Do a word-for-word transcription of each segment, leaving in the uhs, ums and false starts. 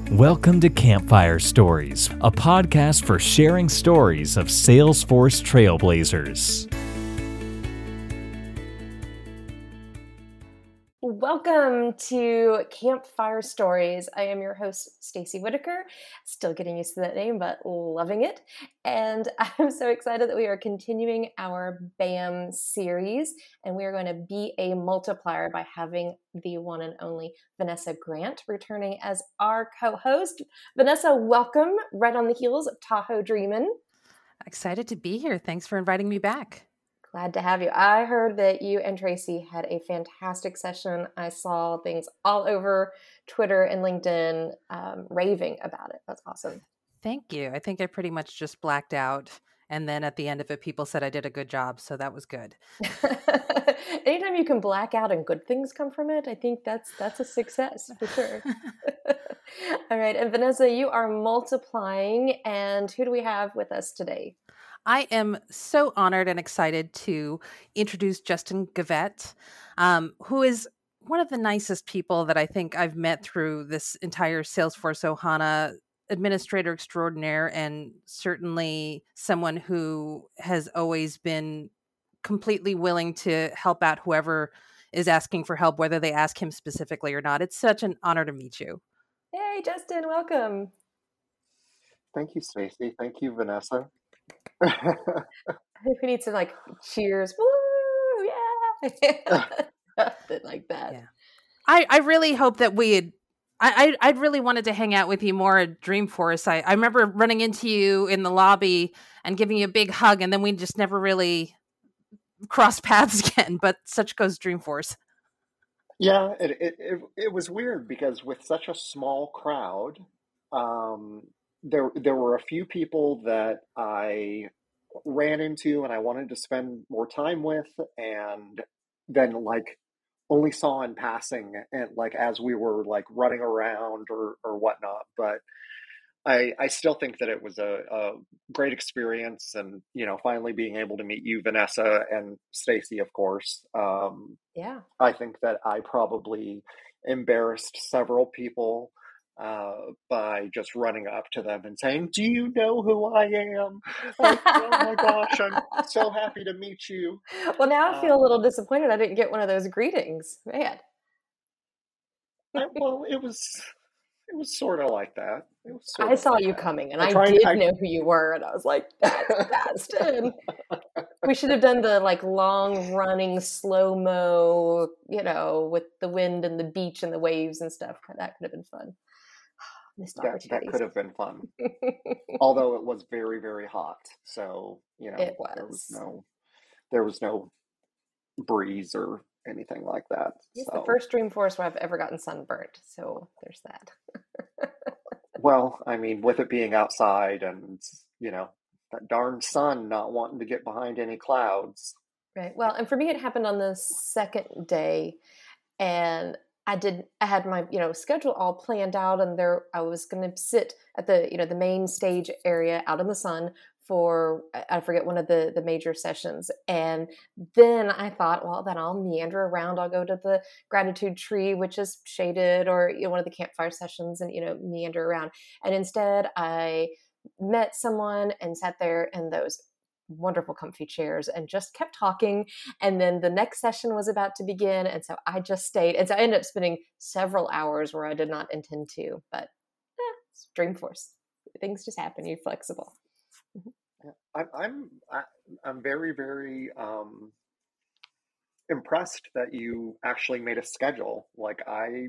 Welcome to Campfire Stories, a podcast for sharing stories of Salesforce trailblazers. Welcome to Campfire Stories. I am your host, Stacey Whitaker. Still getting used to that name, but loving it. And I'm so excited that we are continuing our B A M series, and we are going to be a multiplier by having the one and only Vanessa Grant returning as our co-host. Vanessa, welcome, right on the heels of Tahoe Dreamin'. Excited to be here. Thanks for inviting me back. Glad to have you. I heard that you and Tracy had a fantastic session. I saw things all over Twitter and LinkedIn um, raving about it. That's awesome. Thank you. I think I pretty much just blacked out. And then at the end of it, people said I did a good job. So that was good. Anytime you can black out and good things come from it, I think that's that's a success for sure. All right. And Vanessa, you are multiplying. And who do we have with us today? I am so honored and excited to introduce Justin Gavett, um, who is one of the nicest people that I think I've met through this entire Salesforce Ohana administrator extraordinaire, and certainly someone who has always been completely willing to help out whoever is asking for help, whether they ask him specifically or not. It's such an honor to meet you. Hey, Justin, welcome. Thank you, Stacey. Thank you, Vanessa. I think we need some like cheers. Woo! Yeah. Something like that. Yeah. I, I really hope that we had I, I I'd really wanted to hang out with you more at Dreamforce. I, I remember running into you in the lobby and giving you a big hug, and then we just never really crossed paths again, but such goes Dreamforce. Yeah, it, it, it, it was weird because with such a small crowd, um, there there were a few people that I ran into and I wanted to spend more time with, and then like only saw in passing and like as we were like running around or or whatnot. But I I still think that it was a, a great experience, and you know, finally being able to meet you, Vanessa, and Stacey, of course. Um, Yeah. I think that I probably embarrassed several people uh, by just running up to them and saying, "Do you know who I am? Like, oh my gosh, I'm so happy to meet you." Well, now I feel Um, a little disappointed I didn't get one of those greetings. Man. I, well, it was it was sort of like that. It was sort I of saw like you that. coming, and I I tried. did I know who you were, and I was like, that's Justin. We should have done the like long running slow-mo, you know, with the wind and the beach and the waves and stuff. That could have been fun. Missed that that opportunities. could have been fun. Although it was very, very hot, so you know It there was was. no there was no breeze or anything like that. It's the So, first Dreamforce where I've ever gotten sunburnt, so there's that. well, I mean, with it being outside and you know that darn sun not wanting to get behind any clouds. Right. Well, and for me, it happened on the second day, and I did. I had my you know schedule all planned out, and there I was going to sit at the you know the main stage area out in the sun for I I forget one of the the major sessions, and then I thought, well, then I'll meander around. I'll go to the gratitude tree, which is shaded, or you know one of the campfire sessions, and you know meander around. And instead, I met someone and sat there in those wonderful comfy chairs and just kept talking, and then the next session was about to begin, and so I just stayed, and so I ended up spending several hours where I did not intend to, but eh, it's Dreamforce. Things just happen. You're flexible. Yeah, I'm I'm I, I'm very very um, impressed that you actually made a schedule. Like I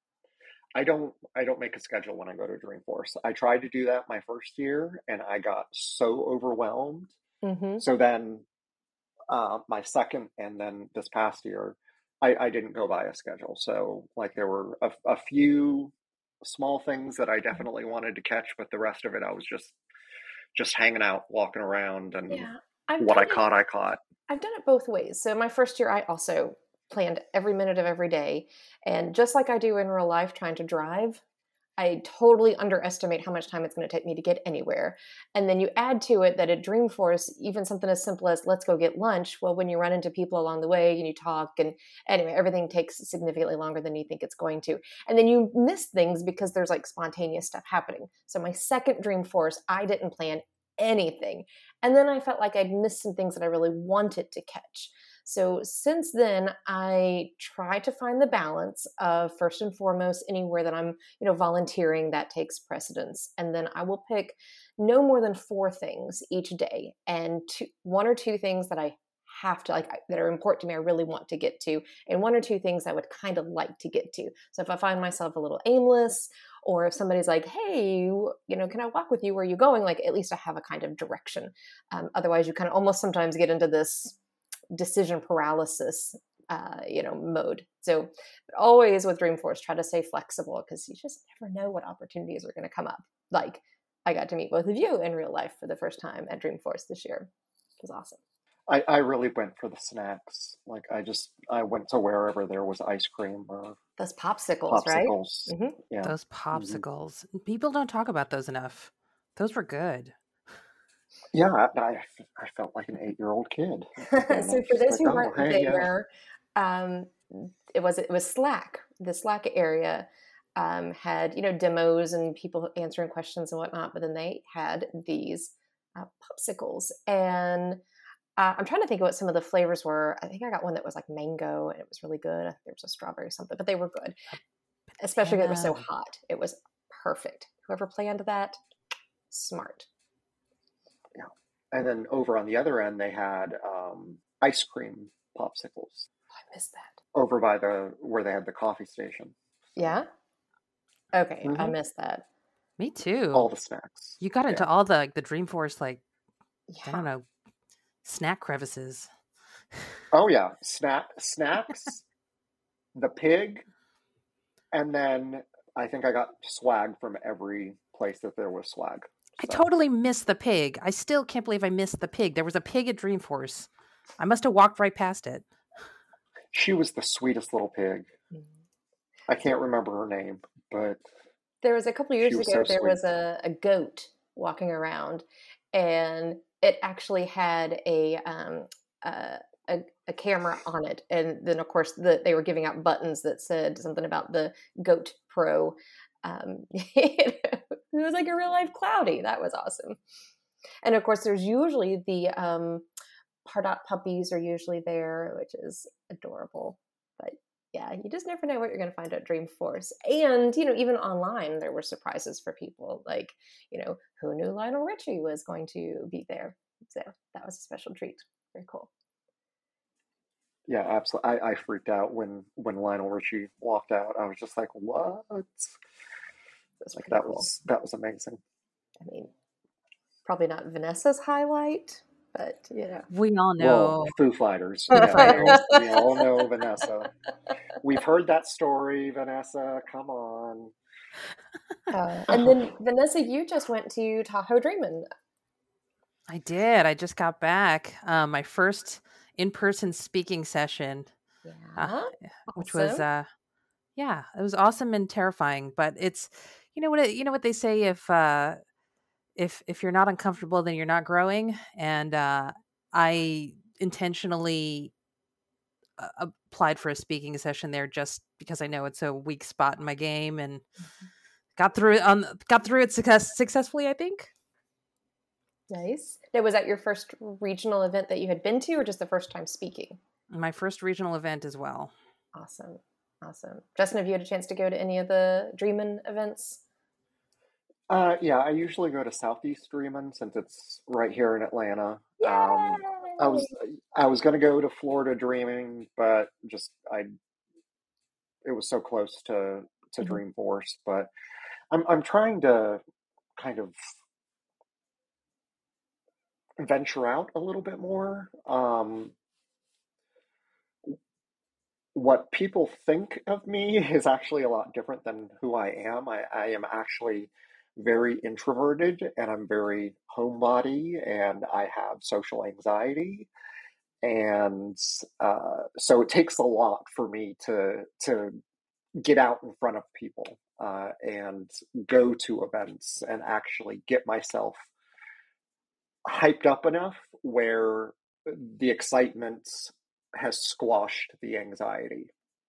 I don't I don't make a schedule when I go to Dreamforce. I tried to do that my first year and I got so overwhelmed. Mm-hmm. So then uh, my second and then this past year, I, I didn't go by a schedule. So like there were a, a few small things that I definitely wanted to catch, but the rest of it I was just just hanging out, walking around, and Yeah, I've what done I it. caught, I caught. I've done it both ways. So my first year, I also planned every minute of every day, and just like I do in real life, trying to drive, I totally underestimate how much time it's going to take me to get anywhere. And then you add to it that at Dreamforce, even something as simple as let's go get lunch. Well, when you run into people along the way and you talk, and anyway, everything takes significantly longer than you think it's going to. And then you miss things because there's like spontaneous stuff happening. So my second Dreamforce, I didn't plan anything. And then I felt like I'd missed some things that I really wanted to catch. So since then, I try to find the balance of, first and foremost, anywhere that I'm, you know, volunteering, that takes precedence. And then I will pick no more than four things each day, and two, one or two things that I have to, like, that are important to me, I really want to get to, and one or two things I would kind of like to get to. So if I find myself a little aimless, or if somebody's like, hey, you know, can I walk with you? Where are you going? Like, at least I have a kind of direction. Um, otherwise, you kind of almost sometimes get into this decision paralysis, uh, you know, mode. So but always with Dreamforce, try to stay flexible, because you just never know what opportunities are going to come up. Like, I got to meet both of you in real life for the first time at Dreamforce this year. It was awesome. I, I really went for the snacks. Like, I just, I went to wherever there was ice cream or those popsicles, popsicles. Right? Mm-hmm. Yeah. Those popsicles. Mm-hmm. People don't talk about those enough. Those were good. Yeah, I, I felt like an eight-year-old kid. So for those who weren't there, um, it was it was Slack. The Slack area um, had, you know, demos and people answering questions and whatnot, but then they had these uh, popsicles. And uh, I'm trying to think of what some of the flavors were. I think I got one that was like mango, and it was really good. There was a strawberry or something, but they were good, especially because it was so hot. It was perfect. Whoever planned that, smart. Yeah. And then over on the other end, they had um, ice cream popsicles. I missed that. Over by the, where they had the coffee station. Yeah? Okay, mm-hmm. I missed that. Me too. All the snacks. You got into yeah. all the, like, the Dreamforce, like, yeah. I don't know, snack crevices. Oh, yeah. Snack, snacks, the pig, and then I think I got swag from every place that there was swag. I totally missed the pig. I still can't believe I missed the pig. There was a pig at Dreamforce. I must have walked right past it. She was the sweetest little pig. I can't remember her name, but there was a couple of years ago, so there sweet. was a, a goat walking around, and it actually had a um, uh, a, a camera on it. And then, of course, the, they were giving out buttons that said something about the Goat Pro. Um, it was like a real life Cloudy. That was awesome. And of course, there's usually the um, Pardot puppies are usually there, which is adorable. But yeah, you just never know what you're going to find at Dreamforce. And, you know, even online, there were surprises for people. Like, you know, who knew Lionel Richie was going to be there? So that was a special treat. Very cool. Yeah, absolutely. I, I freaked out when, when Lionel Richie walked out. I was just like, what? Like, that cool. was that was amazing. I mean, probably not Vanessa's highlight, but you know, we all know well, Foo Fighters. Foo yeah, Fighters. We all know Vanessa. We've heard that story, Vanessa. Come on. Uh, and then Vanessa, you just went to Tahoe Dreamin'. I did. I just got back. Um, my first in-person speaking session, yeah, uh, awesome. which was uh, yeah, it was awesome and terrifying. But it's you know what it, you know what they say, if uh, if if you're not uncomfortable, then you're not growing. And uh, I intentionally uh, applied for a speaking session there just because I know it's a weak spot in my game, and mm-hmm. got through it on got through it success, successfully, I think. Nice. Now, was that your first regional event that you had been to, or just the first time speaking? My first regional event as well. Awesome. Awesome. Justin, have you had a chance to go to any of the Dreamin' events? Uh, yeah, I usually go to Southeast Dreamin' since it's right here in Atlanta. Um, I was I was going to go to Florida Dreaming, but just I it was so close to to mm-hmm. Dreamforce. But I'm I'm trying to kind of venture out a little bit more. Um, what people think of me is actually a lot different than who I am. I, I am actually very introverted, and I'm very homebody, and I have social anxiety. And uh, so it takes a lot for me to to get out in front of people. uh, and go to events and actually get myself hyped up enough where the excitement has squashed the anxiety.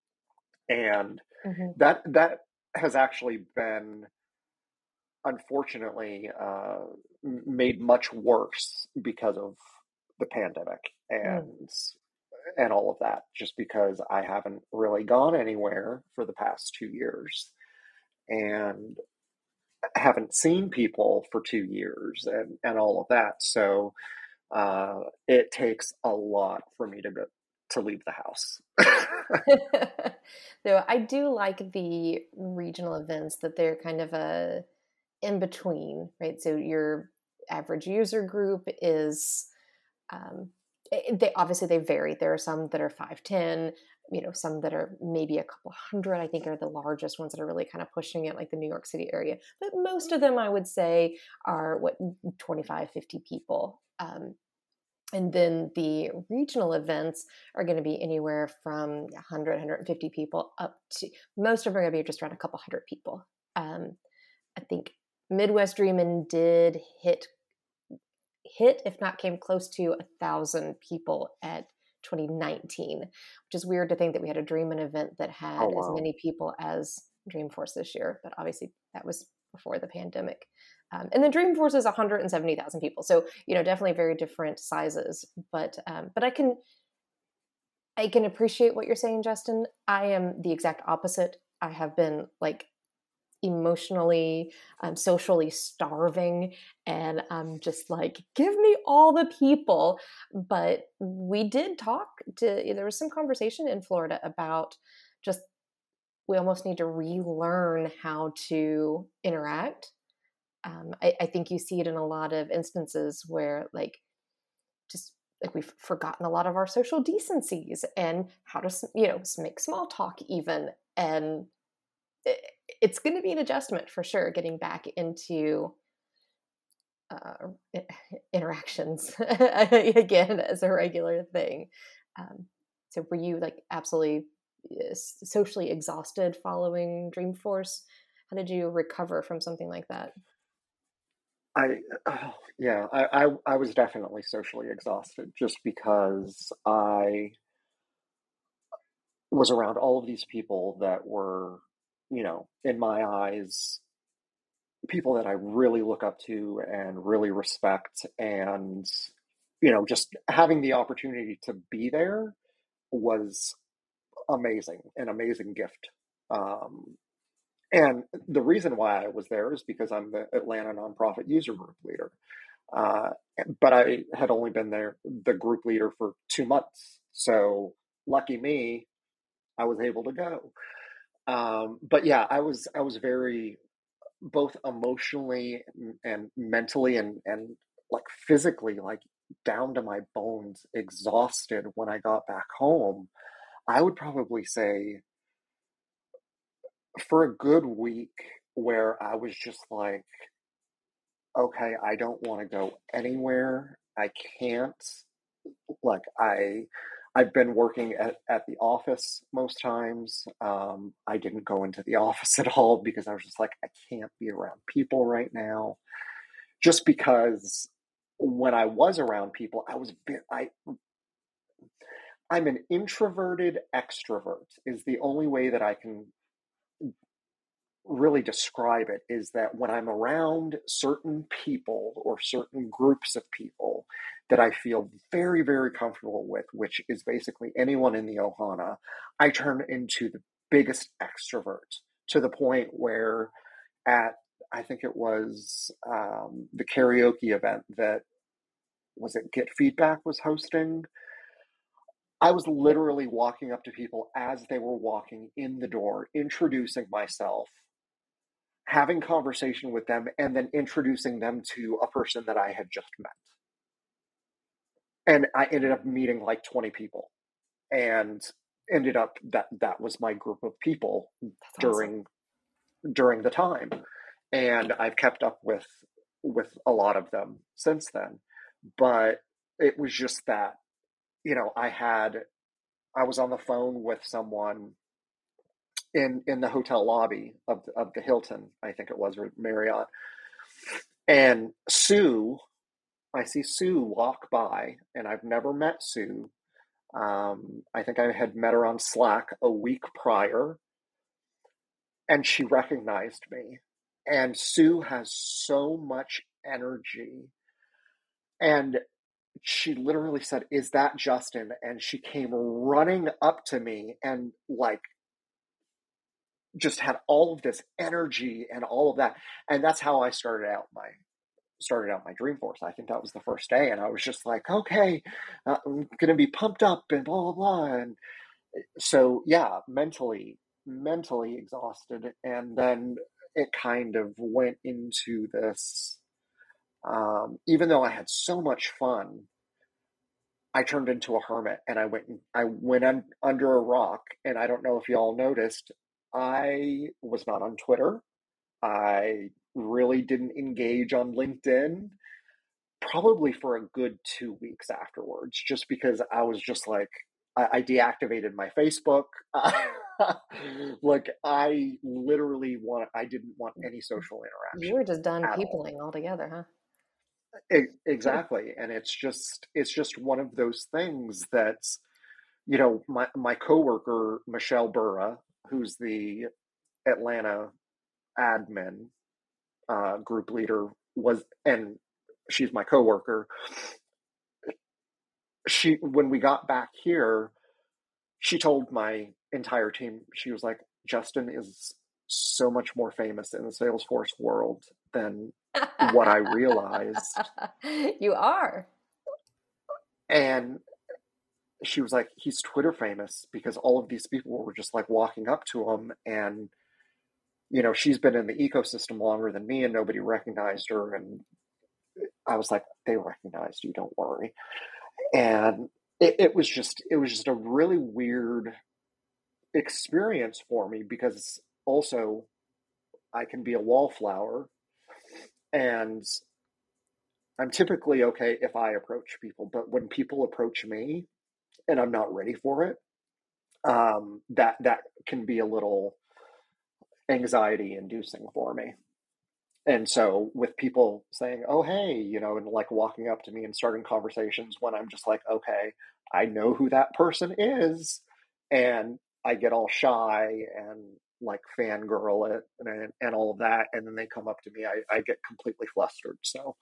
And Mhm. that that has actually been, unfortunately, uh, made much worse because of the pandemic Mm. and and all of that, just because I haven't really gone anywhere for the past two years and haven't seen people for two years and, and all of that. So uh, it takes a lot for me to go to leave the house. Though I do like the regional events that they're kind of a in between, right? So your average user group is um, they obviously they vary. There are some that are five, ten, you know, some that are maybe a couple hundred, I think are the largest ones that are really kind of pushing it, like the New York City area. But most of them, I would say, are what, twenty-five, fifty people. Um, and then the regional events are going to be anywhere from one hundred, one hundred fifty people up to, most of them are going to be just around a couple hundred people. Um, I think Midwest Dreamin' did hit hit, if not came close to a thousand people at twenty nineteen, which is weird to think that we had a Dreamin' event that Oh, had as wow. many people as Dreamforce this year, but obviously that was before the pandemic. Um, and then Dreamforce is one hundred seventy thousand people, so you know definitely very different sizes. But um, but I can I can appreciate what you're saying, Justin. I am the exact opposite. I have been like emotionally, um, socially starving, and I'm just like, give me all the people. But we did talk to, there was some conversation in Florida about just, we almost need to relearn how to interact. Um, I, I think you see it in a lot of instances where like, just like we've forgotten a lot of our social decencies and how to, you know, make small talk even. And it's going to be an adjustment for sure, getting back into uh, interactions again as a regular thing. Um, so were you like absolutely socially exhausted following Dreamforce? How did you recover from something like that? I, oh, yeah, I, I, I was definitely socially exhausted just because I was around all of these people that were, you know, in my eyes, people that I really look up to and really respect. And, you know, just having the opportunity to be there was amazing, an amazing gift. Um, and the reason why I was there is because I'm the Atlanta nonprofit user group leader. Uh, but I had only been there, the group leader, for two months. So lucky me, I was able to go. Um, but yeah, I was I was very, both emotionally and mentally and and like physically, like down to my bones, exhausted when I got back home. I would probably say for a good week where I was just like, okay, I don't want to go anywhere. I can't. Like I I've been working at, at the office most times. Um, I didn't go into the office at all because I was just like, I can't be around people right now. Just because when I was around people, I was I I'm an introverted extrovert is the only way that I can really describe it, is that when I'm around certain people or certain groups of people that I feel very, very comfortable with, which is basically anyone in the Ohana, I turn into the biggest extrovert to the point where at, I think it was um, the karaoke event that, was it Get Feedback was hosting? I was Yep. literally walking up to people as they were walking in the door, introducing myself, having conversation with them, and then introducing them to a person that I had just met. And I ended up meeting like twenty people, and ended up that that was my group of people That's awesome. during during the time. And I've kept up with with a lot of them since then. But it was just that, you know, I had I was on the phone with someone in in the hotel lobby of of the Hilton, I think it was, or Marriott. And Sue, I see Sue walk by, and I've never met Sue. Um, I think I had met her on Slack a week prior, and she recognized me. And Sue has so much energy. And she literally said, "Is that Justin?" And she came running up to me and like just had all of this energy and all of that. And that's how I started out my started out my Dreamforce. I think that was the first day, and I was just like, okay, uh, I'm gonna be pumped up and blah blah blah. And so yeah, mentally mentally exhausted. And then it kind of went into this, um, even though I had so much fun, I turned into a hermit, and I went I went un, under a rock. And I don't know if y'all noticed, I was not on Twitter. I really didn't engage on LinkedIn probably for a good two weeks afterwards, just because I was just like, I, I deactivated my Facebook. Like I literally want, I didn't want any social You interaction were just done at all. peopling altogether, huh? E- exactly. And it's just, it's just one of those things that's, you know, my, my coworker, Michelle Burra, who's the Atlanta admin, uh, group leader, was, and she's my coworker. She, when we got back here, she told my entire team, she was like, "Justin is so much more famous in the Salesforce world than what I realized." You are. And she was like, "He's Twitter famous because all of these people were just like walking up to him." And, you know, she's been in the ecosystem longer than me and nobody recognized her. And I was like, "They recognized you, don't worry." And it, it was just, it was just a really weird experience for me, because also I can be a wallflower, and I'm typically okay if I approach people, but when people approach me and I'm not ready for it, um, that that can be a little anxiety inducing for me. And so with people saying, "Oh, hey," you know, and like walking up to me and starting conversations when I'm just like, okay, I know who that person is, and I get all shy and like fangirl it and, and all of that. And then they come up to me, I, I get completely flustered. So,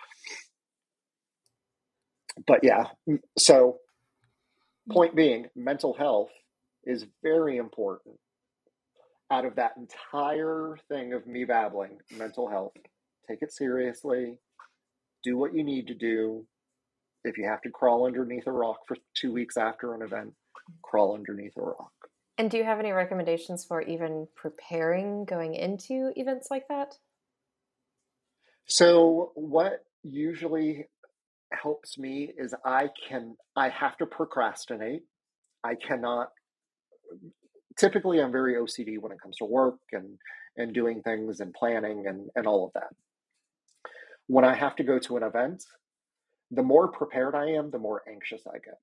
but yeah, so point being, mental health is very important. Out of that entire thing of me babbling, mental health, take it seriously, do what you need to do. If you have to crawl underneath a rock for two weeks after an event, crawl underneath a rock. And do you have any recommendations for even preparing going into events like that? So what usually helps me is I can, I have to procrastinate. I cannot, typically I'm very O C D when it comes to work and, and doing things and planning and, and all of that. When I have to go to an event, the more prepared I am, the more anxious I get.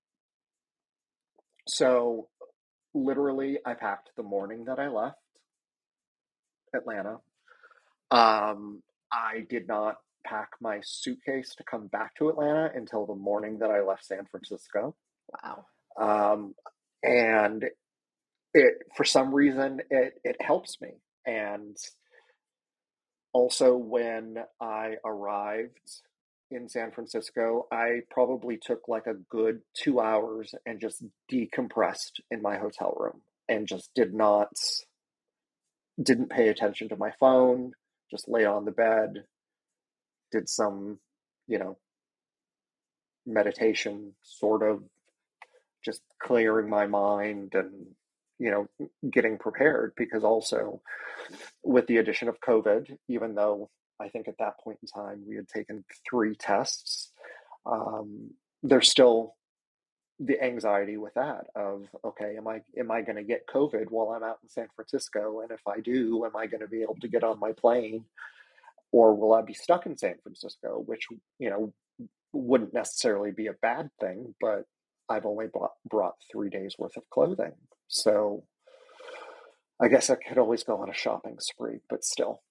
So literally, I packed the morning that I left Atlanta. Um, I did not pack my suitcase to come back to Atlanta until the morning that I left San Francisco. Wow. Um, and it, for some reason, it, it helps me. And also, when I arrived in San Francisco, I probably took like a good two hours and just decompressed in my hotel room and just did not, didn't pay attention to my phone, just lay on the bed, did some, you know, meditation, sort of just clearing my mind and, you know, getting prepared. Because also with the addition of COVID, even though I think at that point in time we had taken three tests, um, there's still the anxiety with that of, okay, am I am I going to get COVID while I'm out in San Francisco? And if I do, am I going to be able to get on my plane, or will I be stuck in San Francisco? Which, you know, wouldn't necessarily be a bad thing, but I've only bought, brought three days worth of clothing. So I guess I could always go on a shopping spree, but still.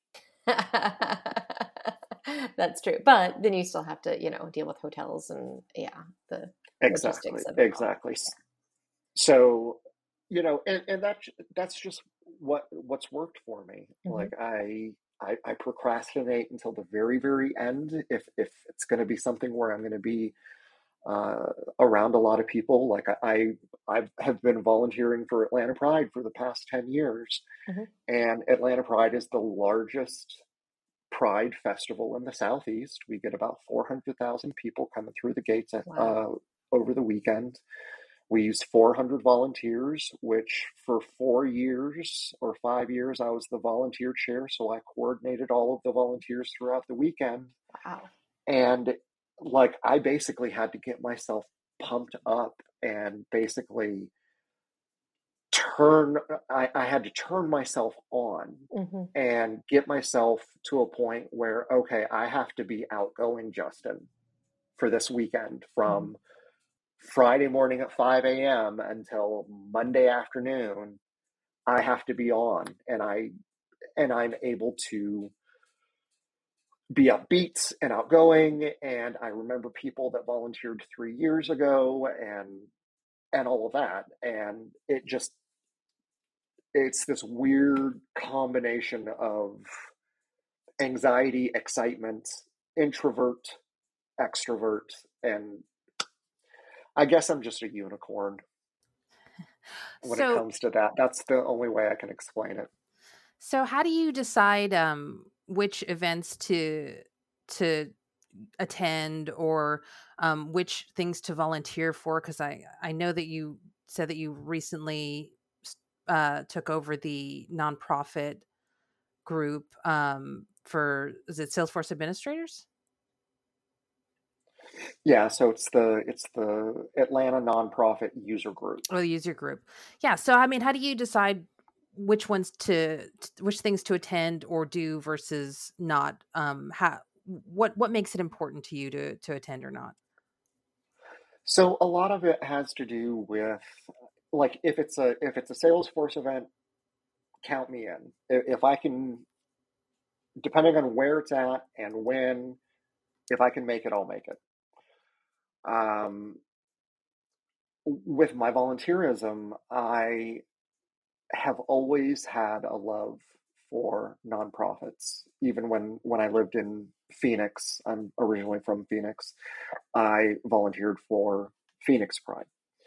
That's true. But then you still have to, you know, deal with hotels and yeah, the Exactly, logistics of it all. exactly. So, you know, and, and that that's just what what's worked for me. Hmm. Like I, I I procrastinate until the very, very end if if it's going to be something where I'm going to be uh, around a lot of people. Like I, I I've have been volunteering for Atlanta Pride for the past ten years, Hmm. and Atlanta Pride is the largest Pride festival in the Southeast. We get about four hundred thousand people coming through the gates at, Wow. uh, over the weekend. We use four hundred volunteers, which for four years or five years, I was the volunteer chair. So I coordinated all of the volunteers throughout the weekend. Wow. And like, I basically had to get myself pumped up and basically turn, I, I had to turn myself on Hmm. and get myself to a point where, okay, I have to be outgoing, Justin, for this weekend Hmm. from Friday morning at five a m until Monday afternoon. I have to be on, and I and I'm able to be upbeat and outgoing. And I remember people that volunteered three years ago, and and all of that. And it just it's this weird combination of anxiety, excitement, introvert, extrovert, and I guess I'm just a unicorn when it So, comes to that. That's the only way I can explain it. so how do you decide um, which events to to attend or um, which things to volunteer for? Because I I know that you said that you recently uh, took over the nonprofit group um, for is it Salesforce administrators? Yeah, so it's the it's the Atlanta nonprofit user group. Or the user group. Yeah. So, I mean, how do you decide which ones to, t- which things to attend or do versus not? Um, how, what, what makes it important to you to, to attend or not? So a lot of it has to do with like if it's a if it's a Salesforce event, count me in. I- If I can, depending on where it's at and when, if I can make it, I'll make it. Um, with my volunteerism, I have always had a love for nonprofits. Even when when I lived in Phoenix, I'm originally from Phoenix. I volunteered for Phoenix Pride.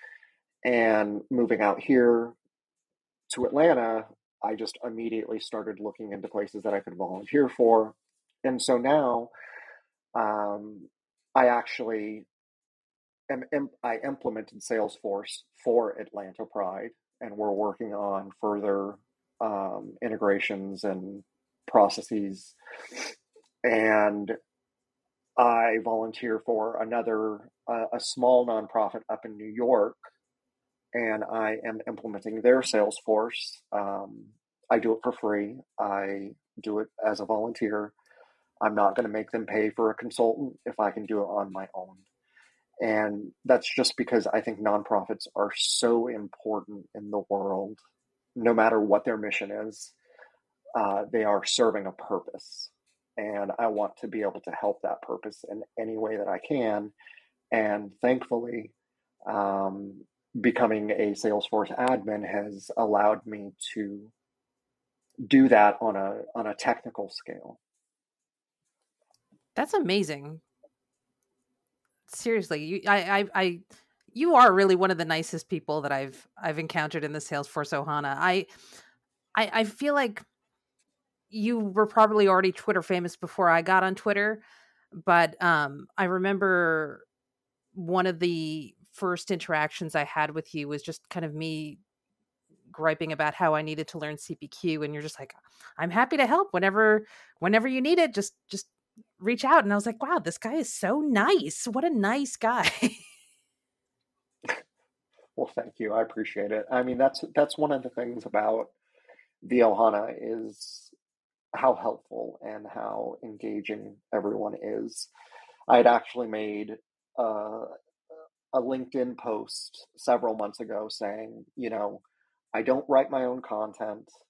And moving out here to Atlanta, I just immediately started looking into places that I could volunteer for. And so now um, I actually am, am, I implemented Salesforce for Atlanta Pride, and we're working on further um, integrations and processes. And I volunteer for another, uh, a small nonprofit up in New York, and I am implementing their Salesforce. Um, I do it for free. I do it as a volunteer. I'm not going to make them pay for a consultant if I can do it on my own. And that's just because I think nonprofits are so important in the world, no matter what their mission is. Uh, they are serving a purpose. And I want to be able to help that purpose in any way that I can. And thankfully, um, becoming a Salesforce admin has allowed me to do that on a on a technical scale. That's amazing. Seriously, you, I, I, I, you are really one of the nicest people that I've, I've encountered in the Salesforce Ohana. I, I, I feel like you were probably already Twitter famous before I got on Twitter, but um, I remember one of the first interactions I had with you was just kind of me griping about how I needed to learn C P Q, and you're just like, "I'm happy to help whenever whenever you need it. Just just reach out." And I was like, "Wow, this guy is so nice. What a nice guy." Well, thank you. I appreciate it. I mean, that's that's one of the things about the Ohana is how helpful and how engaging everyone is. I had actually made uh, a LinkedIn post several months ago saying, you know, I don't write my own content.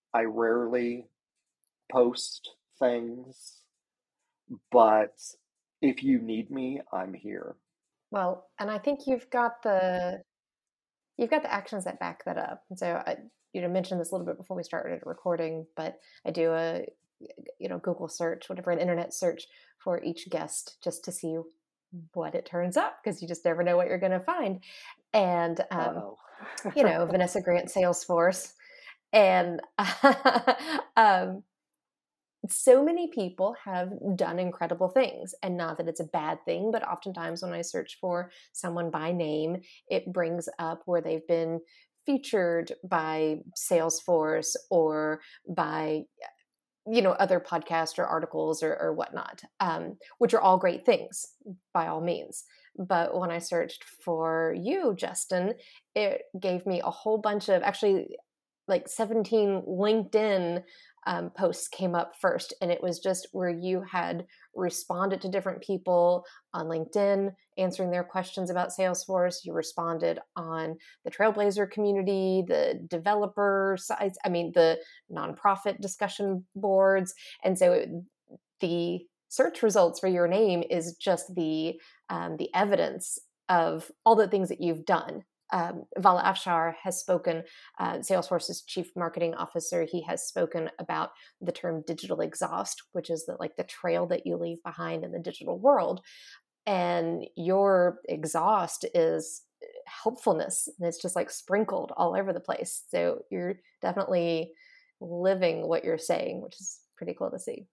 I rarely post things, but if you need me, I'm here. Well, and I think you've got the you've got the actions that back that up. And so I, you know, mentioned this a little bit before we started recording, but I do a, you know, Google search, whatever, an internet search for each guest just to see what it turns up, because you just never know what you're going to find. And, um, you know, Vanessa Grant, Salesforce. And um, so many people have done incredible things, and not that it's a bad thing, but oftentimes when I search for someone by name, it brings up where they've been featured by Salesforce or by, you know, other podcasts or articles or, or whatnot, um, which are all great things by all means. But when I searched for you, Justin, it gave me a whole bunch of, actually like seventeen LinkedIn um, posts came up first. And it was just where you had responded to different people on LinkedIn, answering their questions about Salesforce. You responded on the Trailblazer community, the developer sites, I mean, the nonprofit discussion boards. And so it, the search results for your name is just the um, the evidence of all the things that you've done. Um, Vala Afshar has spoken, uh, Salesforce's chief marketing officer. He has spoken about the term digital exhaust, which is the, like the trail that you leave behind in the digital world. And your exhaust is helpfulness, and it's just like sprinkled all over the place. So you're definitely living what you're saying, which is pretty cool to see.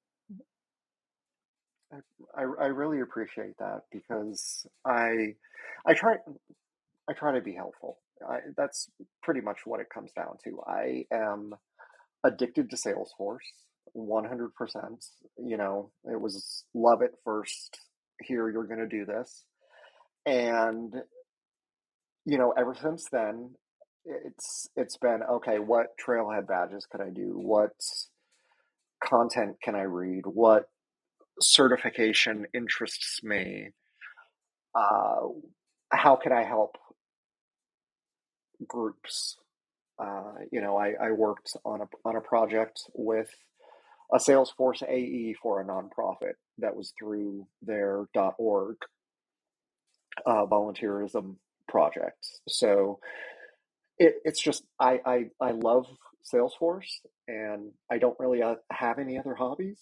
I, I really appreciate that, because I I try I try to be helpful. I, that's pretty much what it comes down to. I am addicted to Salesforce, one hundred percent. You know, it was love at first. Here, you're going to do this, and you know, ever since then, it's it's been okay. What Trailhead badges can I do? What content can I read? What certification interests me? Uh, how can I help groups? Uh, you know, I, I worked on a on a project with a Salesforce A E for a nonprofit that was through their .org uh, volunteerism project. So it, it's just I, I I love Salesforce, and I don't really uh, have any other hobbies.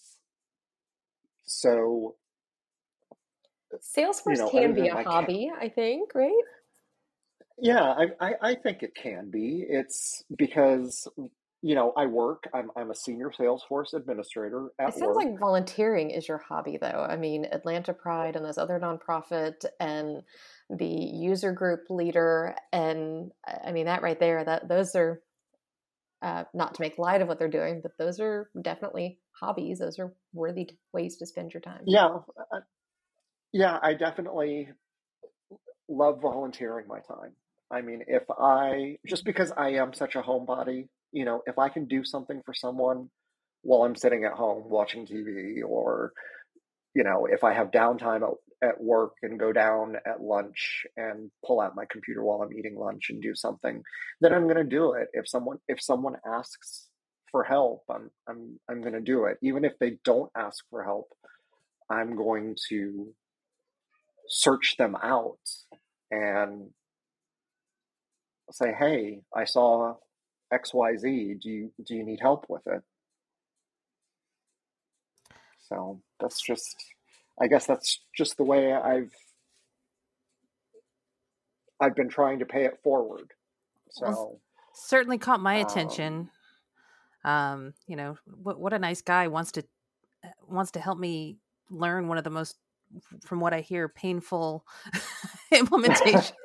So Salesforce you know, can other be than a my cat, hobby, I think, right? yeah, I, I I think it can be. It's because you know I work. I'm I'm a senior Salesforce administrator It at sounds work. like volunteering is your hobby, though. I mean, Atlanta Pride and this other nonprofit and the user group leader, and I mean that right there. That those are uh, not to make light of what they're doing, but those are definitely hobbies. Those are worthy ways to spend your time. Yeah, uh, yeah, I definitely love volunteering my time. I mean, if I just because I am such a homebody, you know, if I can do something for someone while I'm sitting at home watching T V, or you know, if I have downtime at, at work and go down at lunch and pull out my computer while I'm eating lunch and do something, then I'm going to do it. If someone if someone asks for help, I'm I'm I'm going to do it. Even if they don't ask for help, I'm going to search them out and say, "Hey, I saw X Y Z. Do you do you need help with it?" So that's just, I guess that's just the way I've I've been trying to pay it forward. Well, So certainly caught my um, attention. Um, you know, what what a nice guy wants to wants to help me learn one of the most, from what I hear, painful implementation.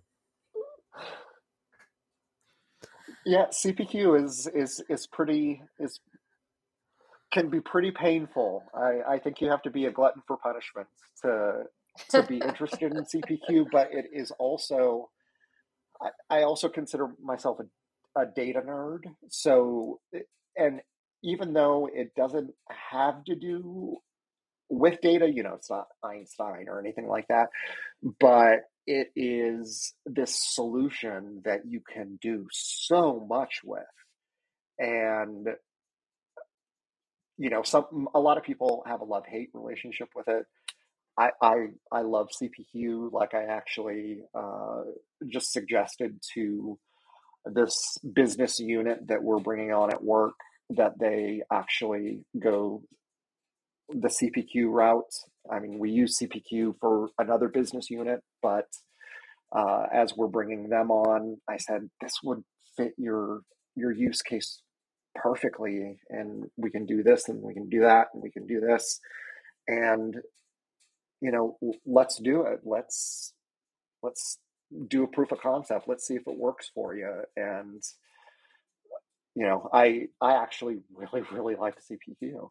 yeah, C P Q is is is pretty is can be pretty painful. I I think you have to be a glutton for punishment to to be interested in C P Q, but it is also I, I also consider myself a, a data nerd. So, and even though it doesn't have to do with data, you know, it's not Einstein or anything like that, but it is this solution that you can do so much with. And, you know, some, a lot of people have a love-hate relationship with it. I, I, I love C P Q. Like I actually uh, just suggested to this business unit that we're bringing on at work that they actually go the C P Q route. I mean, we use C P Q for another business unit, but uh, as we're bringing them on, I said, this would fit your your use case perfectly, and we can do this, and we can do that, and we can do this, and you know, let's do it. Let's let's do a proof of concept. Let's see if it works for you. And you know, I I actually really really like C P Q.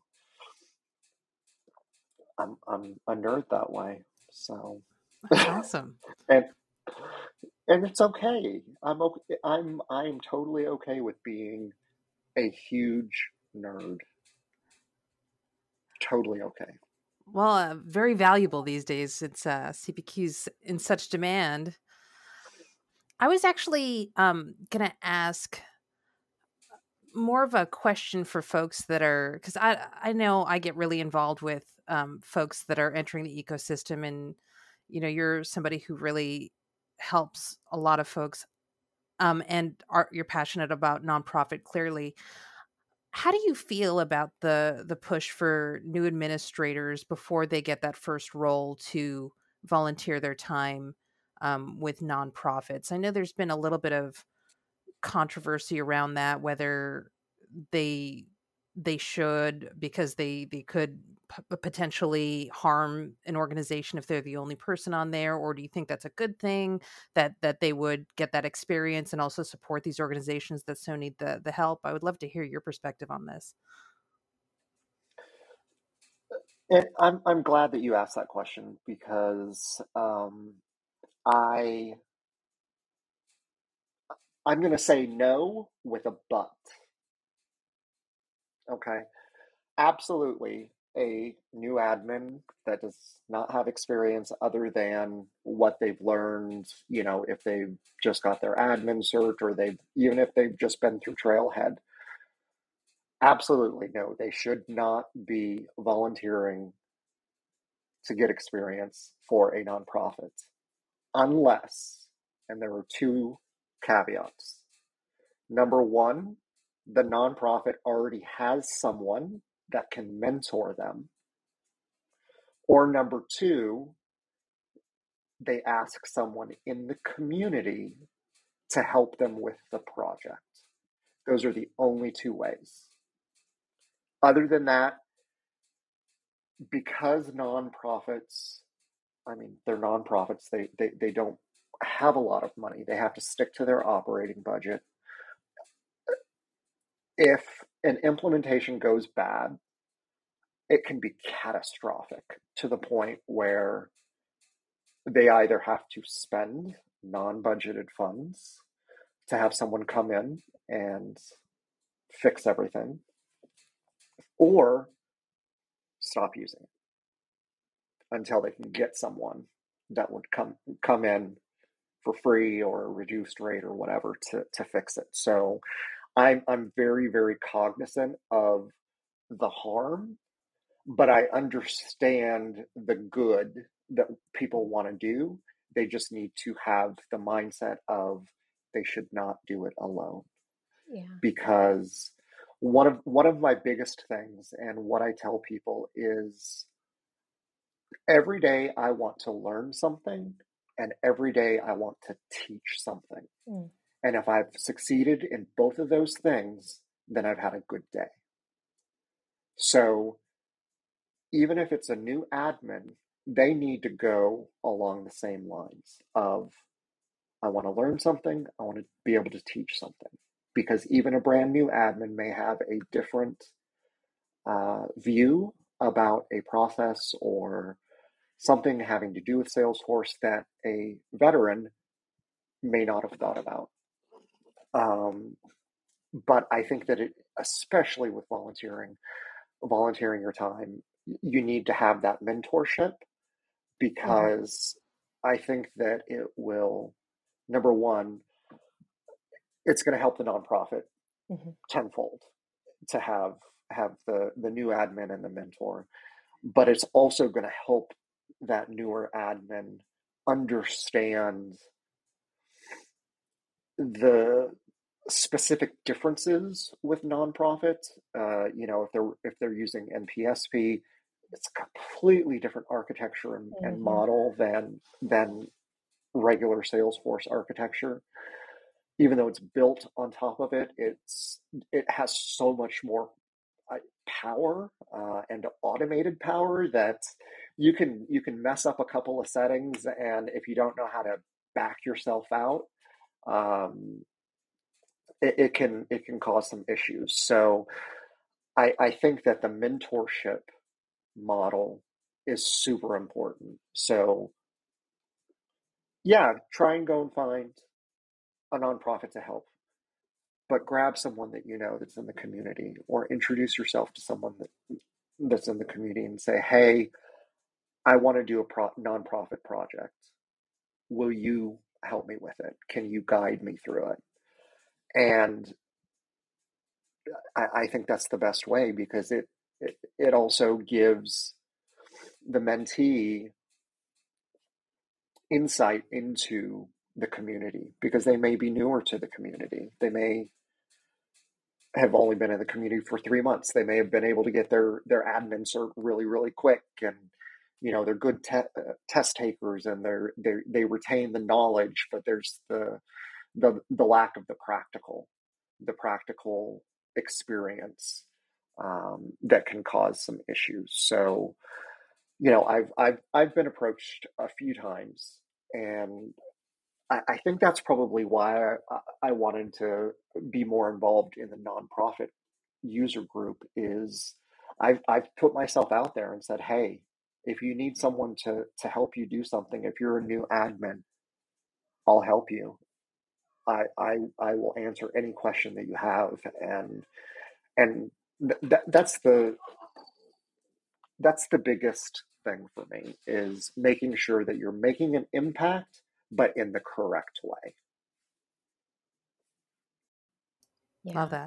I'm I'm a nerd that way. So That's awesome. and and it's okay. I'm okay. I'm I'm totally okay with being a huge nerd. Totally okay. Well, uh, very valuable these days. It's uh, C P Q's in such demand. I was actually um, going to ask more of a question for folks that are, because I I know I get really involved with um, folks that are entering the ecosystem, and you know, you're somebody who really helps a lot of folks, um, and are you're passionate about nonprofit. Clearly, how do you feel about the the push for new administrators before they get that first role to volunteer their time um, with nonprofits? I know there's been a little bit of controversy around that, whether they they should, because they they could p- potentially harm an organization if they're the only person on there, or do you think that's a good thing that that they would get that experience and also support these organizations that so need the the help? I would love to hear your perspective on this. And I'm I'm glad that you asked that question because um, I I'm going to say no with a but. Okay. Absolutely. A new admin that does not have experience other than what they've learned, you know, if they've just got their admin cert or they've, even if they've just been through Trailhead, absolutely no, they should not be volunteering to get experience for a nonprofit unless, and there are two caveats. Number one, the nonprofit already has someone that can mentor them. Or number two, they ask someone in the community to help them with the project. Those are the only two ways. Other than that, because nonprofits, I mean, they're nonprofits, they, they, they don't have a lot of money. They have to stick to their operating budget. If an implementation goes bad, it can be catastrophic to the point where they either have to spend non-budgeted funds to have someone come in and fix everything, or stop using it until they can get someone that would come come in for free or a reduced rate or whatever to, to fix it. So I'm I'm very, very cognizant of the harm, but I understand the good that people want to do. They just need to have the mindset of they should not do it alone. Yeah. Because one of one of my biggest things and what I tell people is every day I want to learn something and every day I want to teach something. Mm. And if I've succeeded in both of those things, then I've had a good day. So even if it's a new admin, they need to go along the same lines of I want to learn something, I want to be able to teach something. Because even a brand new admin may have a different uh, view about a process or something having to do with Salesforce that a veteran may not have thought about. Um, but I think that it, especially with volunteering, volunteering your time, you need to have that mentorship because mm-hmm. I think that it will, number one, it's going to help the nonprofit Mm-hmm. tenfold to have have the the new admin and the mentor, but it's also going to help that newer admin understand the specific differences with nonprofits. Uh, you know, if they're if they're using N P S P, it's a completely different architecture and, and Mm-hmm. model than than regular Salesforce architecture. Even though it's built on top of it, it's it has so much more uh, power uh, and automated power that you can you can mess up a couple of settings, and if you don't know how to back yourself out, um, it, it can it can cause some issues. So I, I think that the mentorship model is super important. So yeah, try and go and find a nonprofit to help, but grab someone that you know that's in the community, or introduce yourself to someone that that's in the community and say, hey, I want to do a pro- nonprofit project. Will you help me with it? Can you guide me through it? And I, I think that's the best way, because it, it it also gives the mentee insight into the community, because they may be newer to the community. They may have only been in the community for three months. They may have been able to get their their admin cert really, really quick, and you know they're good te- uh, test takers, and they're they they retain the knowledge, but there's the the the lack of the practical, the practical experience um, that can cause some issues. So you know, I've I've I've been approached a few times, and I, I think that's probably why I, I wanted to be more involved in the nonprofit user group. Is I've I've put myself out there and said, hey, if you need someone to to help you do something, if you're a new admin, I'll help you. I I I will answer any question that you have, and and th- that that's the that's the biggest thing for me, is making sure that you're making an impact, but in the correct way. Love Yeah. that.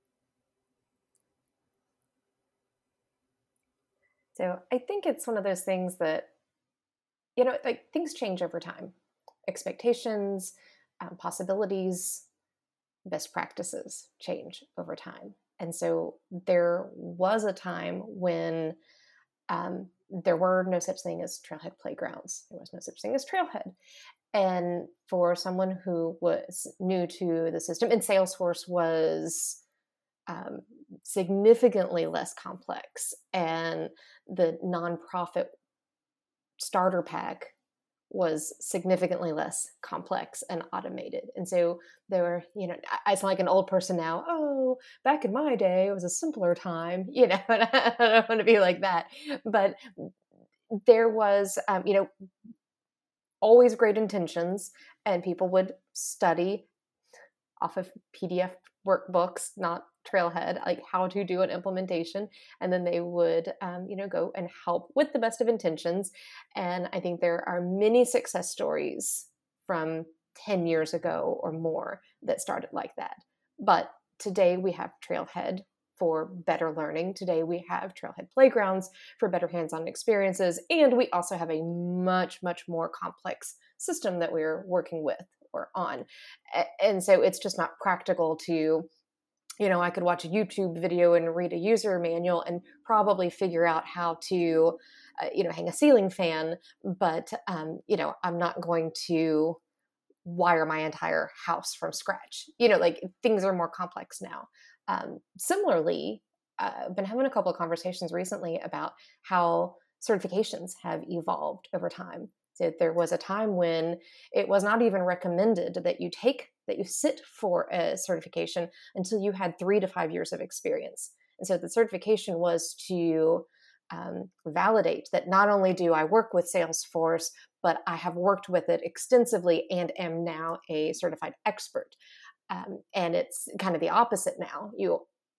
So I think it's one of those things that, you know, like things change over time. Expectations, um, possibilities, best practices change over time. And so there was a time when um, there were no such thing as trailhead playgrounds. There was no such thing as trailhead. And for someone who was new to the system, and Salesforce was um, significantly less complex, and the nonprofit starter pack was significantly less complex and automated. And so there were, you know, I sound like an old person now. Oh, back in my day, it was a simpler time, you know, and I don't want to be like that. But there was, um, you know, always great intentions, and people would study off of P D F workbooks, not Trailhead, like how to do an implementation. And then they would, um, you know, go and help with the best of intentions. And I think there are many success stories from ten years ago or more that started like that. But today we have Trailhead for better learning. Today we have Trailhead playgrounds for better hands-on experiences. And we also have a much, much more complex system that we're working with or on. And so it's just not practical to, you know, I could watch a YouTube video and read a user manual and probably figure out how to, uh, you know, hang a ceiling fan. But, um, you know, I'm not going to wire my entire house from scratch. You know, like things are more complex now. Um, similarly, uh, I've been having a couple of conversations recently about how certifications have evolved over time. So there was a time when it was not even recommended that you take, that you sit for a certification until you had three to five years of experience. And so the certification was to um, validate that not only do I work with Salesforce, but I have worked with it extensively and am now a certified expert. Um, and it's kind of the opposite now. You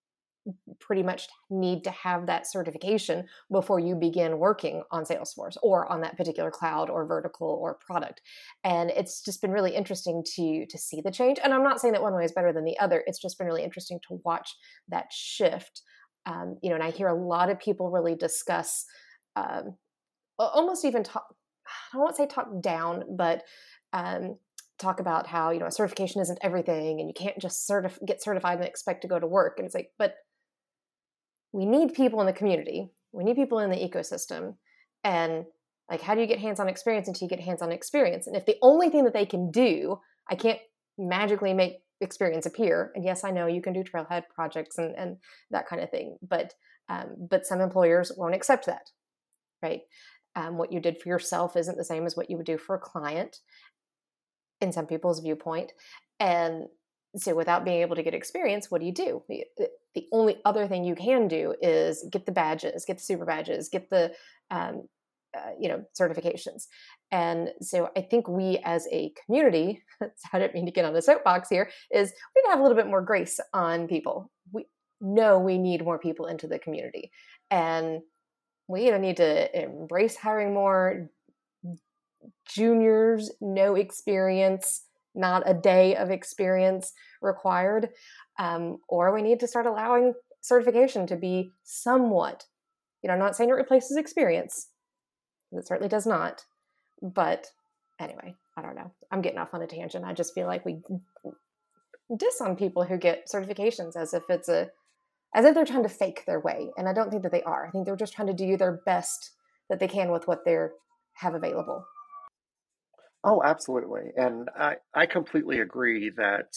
pretty much need to have that certification before you begin working on Salesforce or on that particular cloud or vertical or product. And it's just been really interesting to to see the change. And I'm not saying that one way is better than the other. It's just been really interesting to watch that shift. Um, you know, and I hear a lot of people really discuss, um, almost even talk, I won't say talk down, but um, talk about how, you know, a certification isn't everything and you can't just certif- get certified and expect to go to work. And it's like, but we need people in the community. We need people in the ecosystem. And like, how do you get hands-on experience until you get hands-on experience? And if the only thing that they can do, I can't magically make experience appear. And yes, I know you can do trailhead projects and, and that kind of thing, but um, but some employers won't accept that, right? Um, what you did for yourself isn't the same as what you would do for a client in some people's viewpoint. And so without being able to get experience, what do you do? The only other thing you can do is get the badges, get the super badges, get the, um, uh, you know, certifications. And so I think we as a community, I didn't mean to get on the soapbox here, is we need to have a little bit more grace on people. We know we need more people into the community. And we either need to embrace hiring more juniors, no experience, not a day of experience required, um, or we need to start allowing certification to be somewhat, you know, I'm not saying it replaces experience. It certainly does not. But anyway, I don't know. I'm getting off on a tangent. I just feel like we diss on people who get certifications as if it's a, as if they're trying to fake their way. And I don't think that they are. I think they're just trying to do their best that they can with what they have available. Oh, absolutely. And I, I completely agree that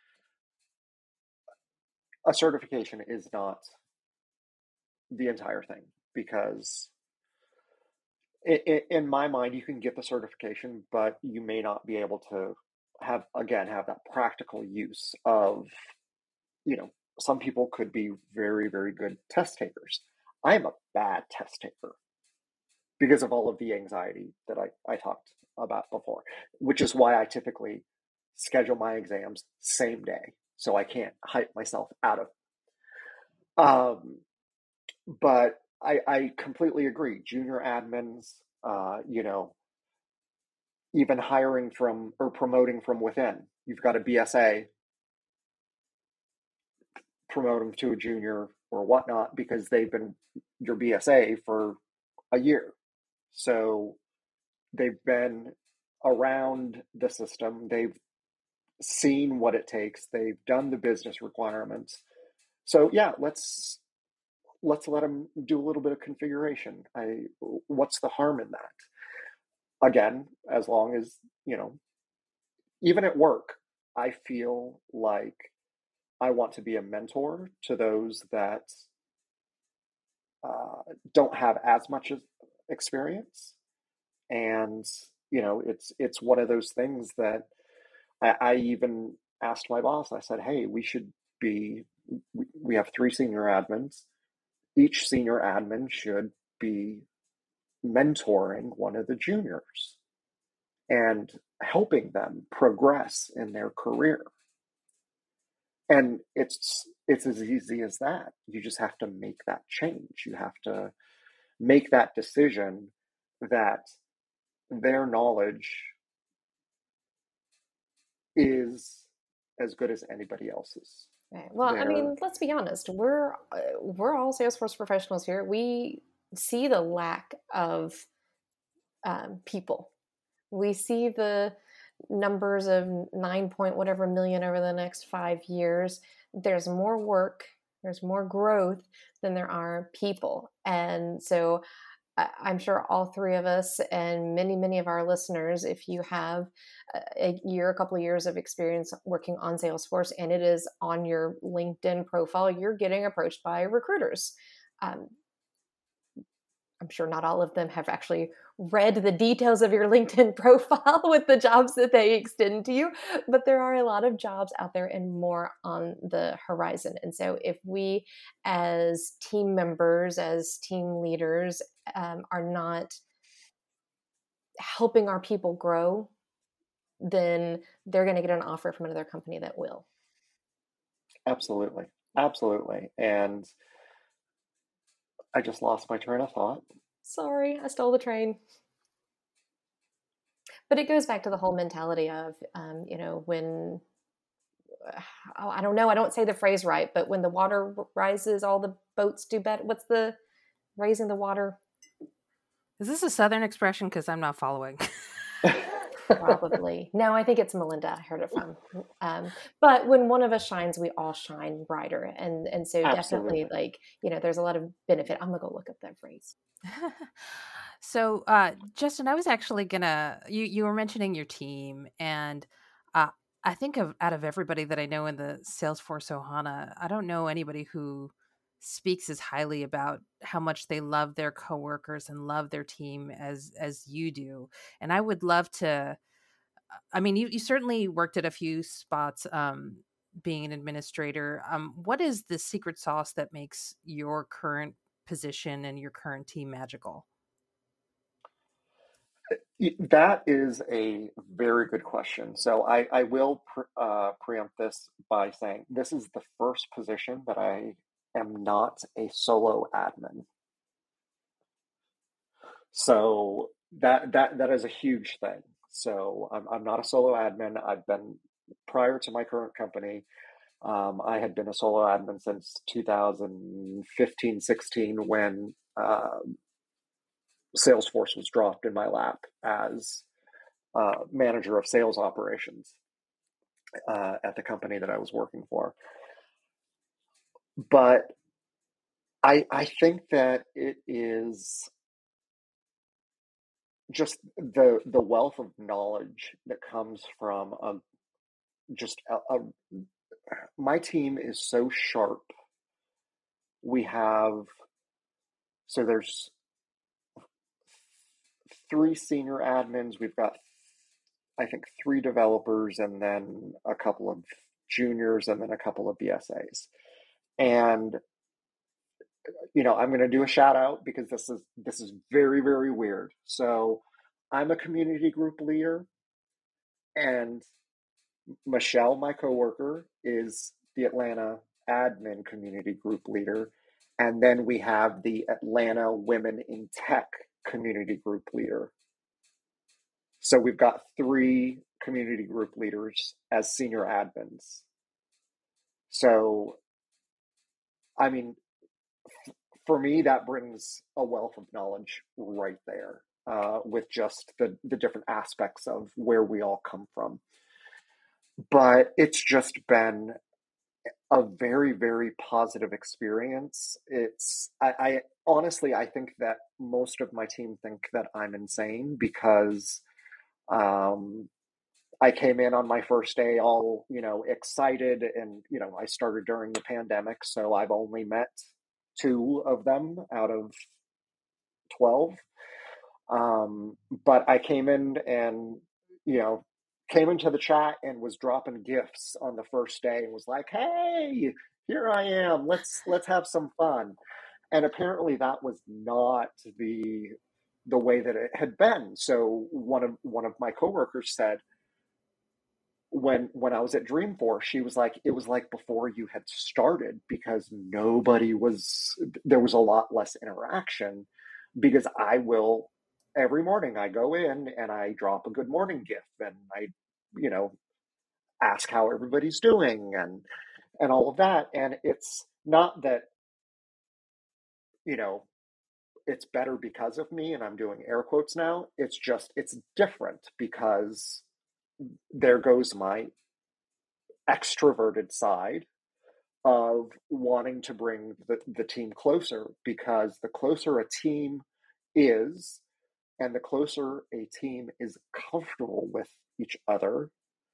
a certification is not the entire thing, because it, it, in my mind, you can get the certification, but you may not be able to have, again, have that practical use of, you know, some people could be very, very good test takers. I am a bad test taker because of all of the anxiety that I, I talked about before, which is why I typically schedule my exams same day, so I can't hype myself out of it. Um, but I, I completely agree. Junior admins, uh, you know, even hiring from or promoting from within. You've got a B S A, promote them to a junior or whatnot because they've been your B S A for a year. So they've been around the system. They've seen what it takes. They've done the business requirements. So yeah, let's let's let them do a little bit of configuration. I what's the harm in that? Again, as long as, you know, even at work, I feel like I want to be a mentor to those that uh, don't have as much experience. And, you know, it's it's one of those things that I, I even asked my boss. I said, hey, we should be, we, we have three senior admins. Each senior admin should be mentoring one of the juniors and helping them progress in their career. And it's it's as easy as that. You just have to make that change. You have to make that decision that their knowledge is as good as anybody else's. Right. Well, They're, I mean, let's be honest. We're uh, we're all Salesforce professionals here. We see the lack of um, people. We see the numbers of nine point whatever million over the next five years. There's more work, there's more growth than there are people. And so I'm sure all three of us and many, many of our listeners, if you have a year, a couple of years of experience working on Salesforce and it is on your LinkedIn profile, you're getting approached by recruiters. Um, I'm sure not all of them have actually read the details of your LinkedIn profile with the jobs that they extend to you, but there are a lot of jobs out there and more on the horizon. And so if we as team members, as team leaders, um, are not helping our people grow, then they're going to get an offer from another company that will. Absolutely. Absolutely. And I just lost my train of thought. Sorry, I stole the train. But it goes back to the whole mentality of, um, you know, when, oh, I don't know, I don't say the phrase right, but when the water rises, all the boats do better. What's the raising the water? Is this a Southern expression? Because I'm not following. Probably. No, I think it's Melinda. I heard it from. Um, but when one of us shines, we all shine brighter. And and so definitely, Absolutely. like, you know, there's a lot of benefit. I'm gonna go look up that phrase. So, uh, Justin, I was actually gonna you you were mentioning your team, and uh, I think of out of everybody that I know in the Salesforce Ohana, I don't know anybody who speaks as highly about how much they love their coworkers and love their team as as you do. And I would love to. I mean, you you certainly worked at a few spots, um, being an administrator. Um, what is the secret sauce that makes your current position and your current team magical? Y- That is a very good question. So I, I will pre uh, preempt this by saying this is the first position that I am not a solo admin. So that that that is a huge thing. So I'm I'm not a solo admin. I've been prior to my current company. Um, I had been a solo admin since two thousand fifteen, sixteen when uh, Salesforce was dropped in my lap as uh, manager of sales operations uh, at the company that I was working for. But I I think that it is just the the wealth of knowledge that comes from a, just a, a my team is so sharp. We have so there's three senior admins. We've got I think three developers and then a couple of juniors and then a couple of B S As. And you know, I'm going to do a shout out because this is this is very very weird. So, I'm a community group leader and Michelle, my coworker, is the Atlanta admin community group leader. And then we have the Atlanta Women in Tech community group leader. So we've got three community group leaders as senior admins. So, I mean, for me, that brings a wealth of knowledge right there uh, with just the, the different aspects of where we all come from. But it's just been a very, very positive experience. It's, I, I honestly, I think that most of my team think that I'm insane because um, I came in on my first day all, you know, excited and, you know, I started during the pandemic, so I've only met two of them out of twelve. Um, but I came in and, you know, came into the chat and was dropping gifts on the first day and was like, "Hey, here I am. Let's let's have some fun." And apparently that was not the the way that it had been. So one of one of my coworkers said when when I was at Dreamforce, she was like, it was like before you had started because nobody was there was a lot less interaction because I will every morning I go in and I drop a good morning gift and I, you know, ask how everybody's doing and and all of that. And it's not that, you know, it's better because of me and I'm doing air quotes now. It's just it's different because there goes my extroverted side of wanting to bring the, the team closer because the closer a team is and the closer a team is comfortable with each other,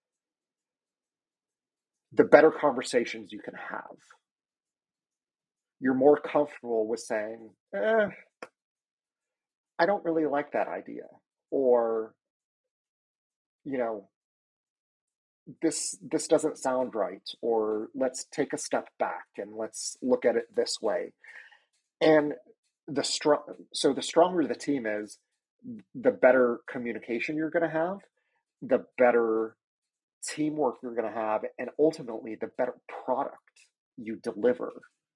the better conversations you can have. You're more comfortable with saying, eh, I don't really like that idea. Or, you know, this this doesn't sound right. Or let's take a step back and let's look at it this way. And the strong so the stronger the team is, the better communication you're going to have, the better teamwork you're going to have, and ultimately the better product you deliver.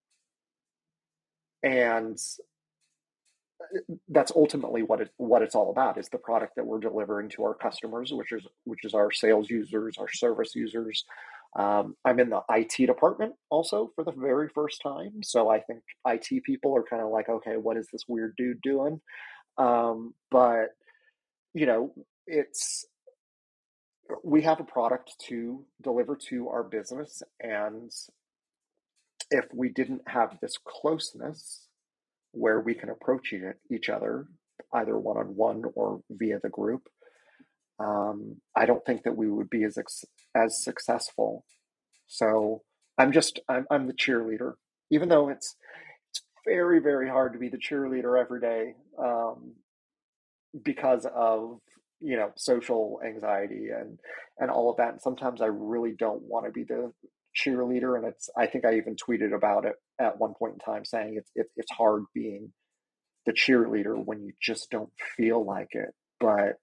And that's ultimately what it what it's all about, is the product that we're delivering to our customers, which is which is our sales users, our service users. Um, I'm in the I T department also for the very first time, so I think I T people are kind of like, okay, what is this weird dude doing? Um, but you know, it's we have a product to deliver to our business, and if we didn't have this closeness where we can approach each other, either one-on-one or via the group, um, I don't think that we would be as as successful. So I'm just I'm I'm the cheerleader, even though it's it's very very hard to be the cheerleader every day, um, because of you know social anxiety and and all of that. And sometimes I really don't want to be the cheerleader, and it's I think I even tweeted about it at one point in time, saying it's it, it's hard being the cheerleader when you just don't feel like it. But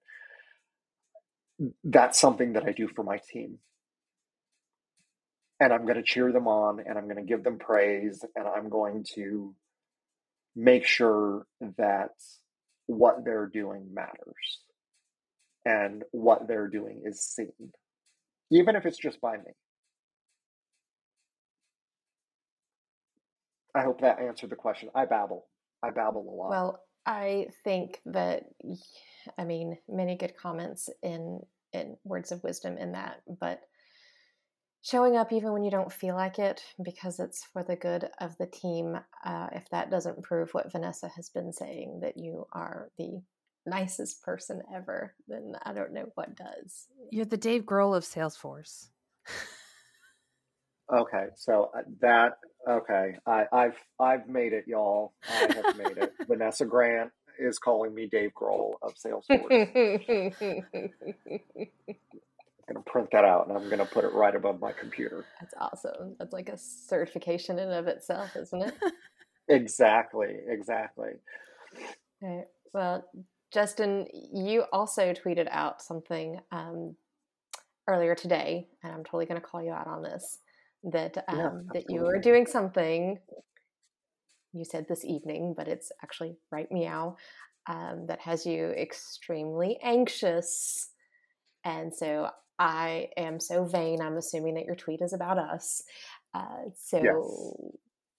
that's something that I do for my team. And I'm going to cheer them on, and I'm going to give them praise, and I'm going to make sure that what they're doing matters and what they're doing is seen, even if it's just by me. I hope that answered the question. I babble. I babble a lot. Well, I think that, I mean, many good comments in in words of wisdom in that, but showing up even when you don't feel like it because it's for the good of the team, uh, if that doesn't prove what Vanessa has been saying, that you are the nicest person ever, then I don't know what does. You're the Dave Grohl of Salesforce. Okay, so that okay, I, I've I've made it, y'all. I have made it. Vanessa Grant is calling me Dave Grohl of Salesforce. I'm gonna print that out and I'm gonna put it right above my computer. That's awesome. That's like a certification in and of itself, isn't it? Exactly, exactly. Right. Well, Justin, you also tweeted out something um, earlier today, and I'm totally going to call you out on this. That um, Yeah, that you were doing something. You said this evening, but it's actually right meow. Um, that has you extremely anxious, and so I am so vain. I'm assuming that your tweet is about us. Uh, so, yes.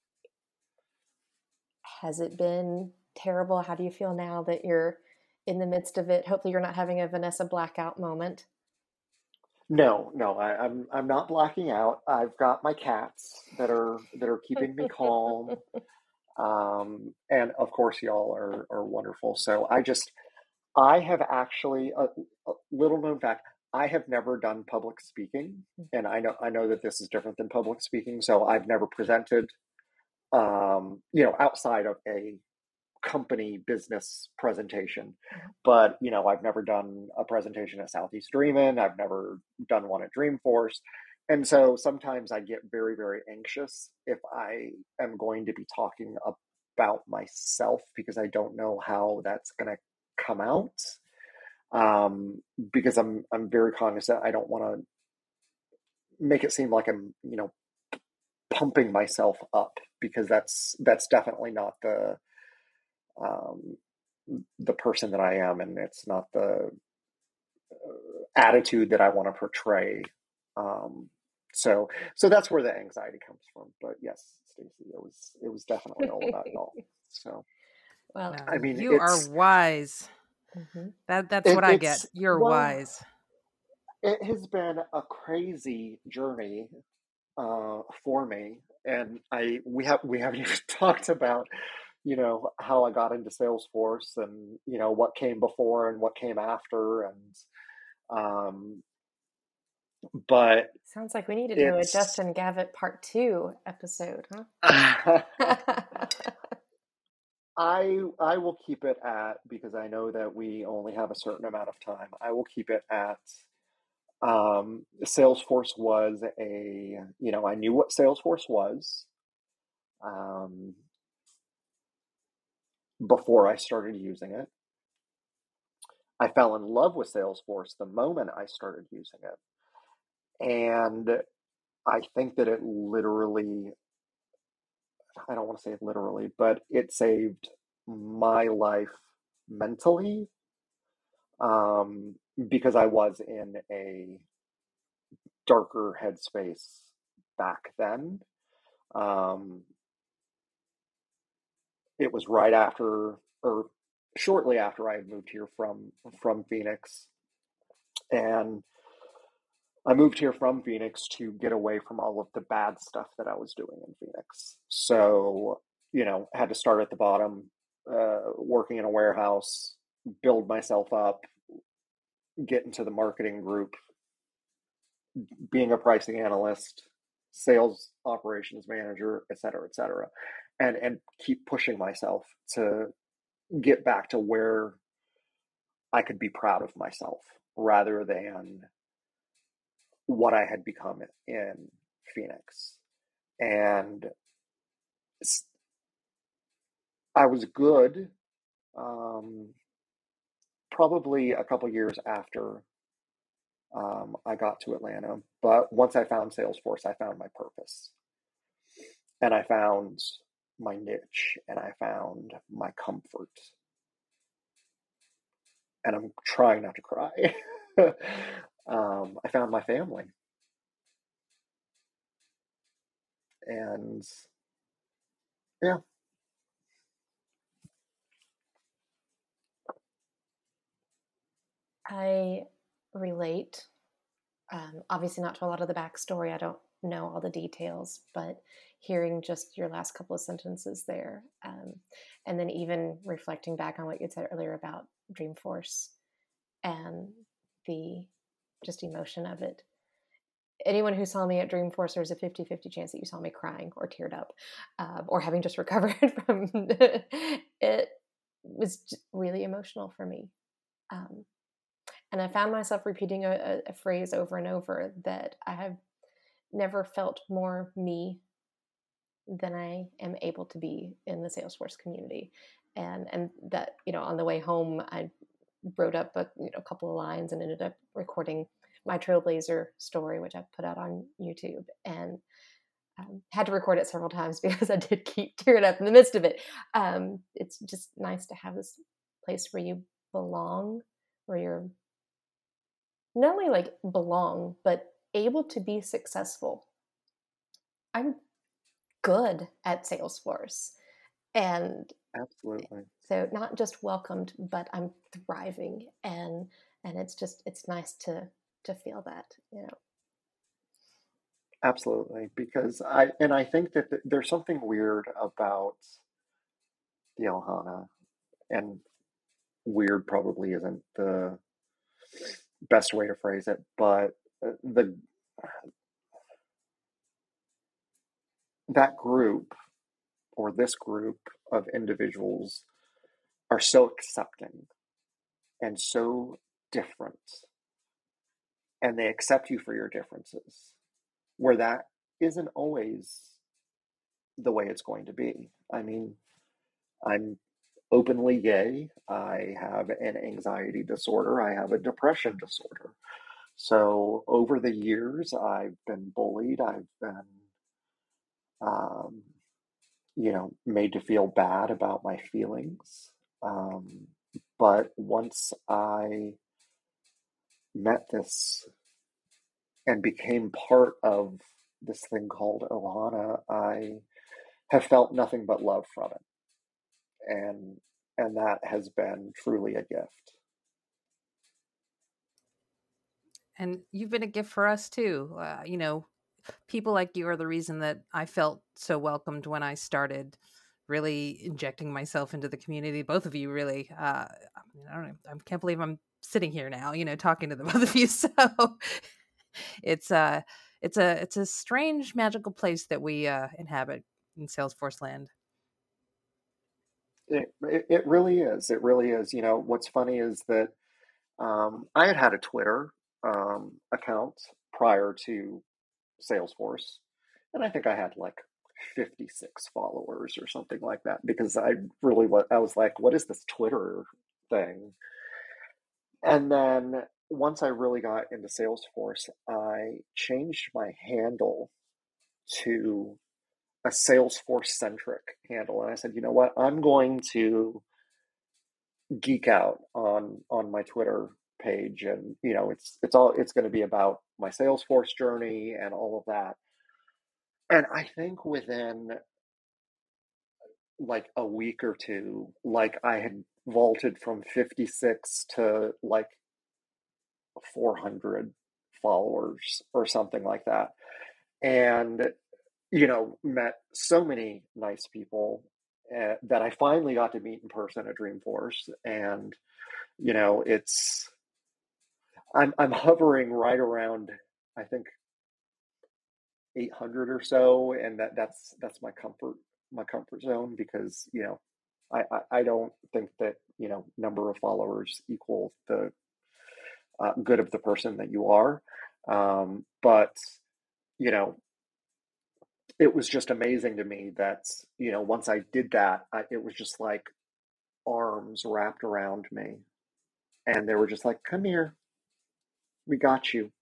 Has it been terrible? How do you feel now that you're in the midst of it? Hopefully, you're not having a Vanessa blackout moment. No, no, I, I'm I'm not blacking out. I've got my cats that are that are keeping me calm, um, and of course, y'all are are wonderful. So I just I have actually a, a little known fact. I have never done public speaking, and I know I know that this is different than public speaking. So I've never presented, um, you know, outside of a company business presentation. But, you know, I've never done a presentation at Southeast Dreamin'. I've never done one at Dreamforce. And so sometimes I get very, very anxious if I am going to be talking about myself, because I don't know how that's going to come out. Um, because I'm I'm very cognizant. I don't want to make it seem like I'm, you know, pumping myself up, because that's that's definitely not the um, the person that I am, and it's not the uh, attitude that I want to portray. Um, so, so that's where the anxiety comes from. But yes, Stacey, it was it was definitely all about y'all. So, well, I mean, you are wise. Mm-hmm. That that's it, what I get. You're well, wise. It has been a crazy journey uh, for me, and I we have we haven't even talked about, you know, how I got into Salesforce, and you know what came before and what came after, and um, but sounds like we need to do a Justin Gavitt part two episode, huh? I I will keep it at, because I know that we only have a certain amount of time. I will keep it at. Um, Salesforce was a, you know, I knew what Salesforce was. Um, before I started using it. I fell in love with Salesforce the moment I started using it. And I think that it literally I don't want to say literally, but it saved my life mentally, um, because I was in a darker headspace back then. Um, it was right after, or shortly after I had moved here from from Phoenix, and I moved here from Phoenix to get away from all of the bad stuff that I was doing in Phoenix. So, you know, had to start at the bottom, uh, working in a warehouse, build myself up, get into the marketing group, being a pricing analyst, sales operations manager, et cetera, et cetera, and and keep pushing myself to get back to where I could be proud of myself rather than what I had become in Phoenix. And I was good, um, probably a couple years after um, I got to Atlanta. But once I found Salesforce, I found my purpose, and I found my niche, and I found my comfort. And I'm trying not to cry. um, I found my family, and yeah. I relate, um, obviously not to a lot of the backstory. I don't know all the details, but hearing just your last couple of sentences there, um, and then even reflecting back on what you said earlier about Dreamforce and the just emotion of it. Anyone who saw me at Dreamforce, there's a fifty-fifty chance that you saw me crying or teared up, um, or having just recovered from it. Was really emotional for me. Um, and I found myself repeating a, a phrase over and over that I have never felt more me than I am able to be in the Salesforce community. And and that, you know, on the way home, I wrote up a you know, a couple of lines and ended up recording my Trailblazer story, which I put out on YouTube, and um, had to record it several times because I did keep tearing up in the midst of it. Um, it's just nice to have this place where you belong, where you're not only like belong, but able to be successful. I'm good at Salesforce. And Absolutely. so not just welcomed, but I'm thriving. And and it's just it's nice to to feel that, you know. Absolutely. Because I, and I think that th- there's something weird about the Ohana, and weird probably isn't the best way to phrase it, but uh, the that group or this group of individuals are so accepting and so different, and they accept you for your differences, where that isn't always the way it's going to be. I mean, I'm openly gay. I have an anxiety disorder. I have a depression disorder. So over the years, I've been bullied. I've been, um, you know, made to feel bad about my feelings. Um, but once I met this and became part of this thing called Ohana, I have felt nothing but love from it. And and that has been truly a gift. And you've been a gift for us too. Uh, you know, people like you are the reason that I felt so welcomed when I started really injecting myself into the community. Both of you really, uh, I, mean, I don't know, I can't believe I'm sitting here now, you know, talking to the both of you. So it's a, it's a, it's a strange, magical place that we uh, inhabit in Salesforce land. It, it, it really is. It really is. You know, what's funny is that um, I had had a Twitter um, account prior to Salesforce, and I think I had like fifty-six followers or something like that because I really was, I was like, what is this Twitter thing? And then once I really got into Salesforce, I changed my handle to a Salesforce centric handle. And I said, you know what, I'm going to geek out on on my Twitter page, and you know it's it's all it's going to be about my Salesforce journey and all of that. And I think within like a week or two, like I had vaulted from fifty-six to like four hundred followers or something like that. And you know, met so many nice people uh, that I finally got to meet in person at Dreamforce. And you know, it's I'm I'm hovering right around, I think, eight hundred or so, and that that's that's my comfort my comfort zone, because you know I, I, I don't think that you know number of followers equal the uh, good of the person that you are, um, but you know it was just amazing to me that you know once I did that, I, it was just like arms wrapped around me, and they were just like, "Come here, we got you."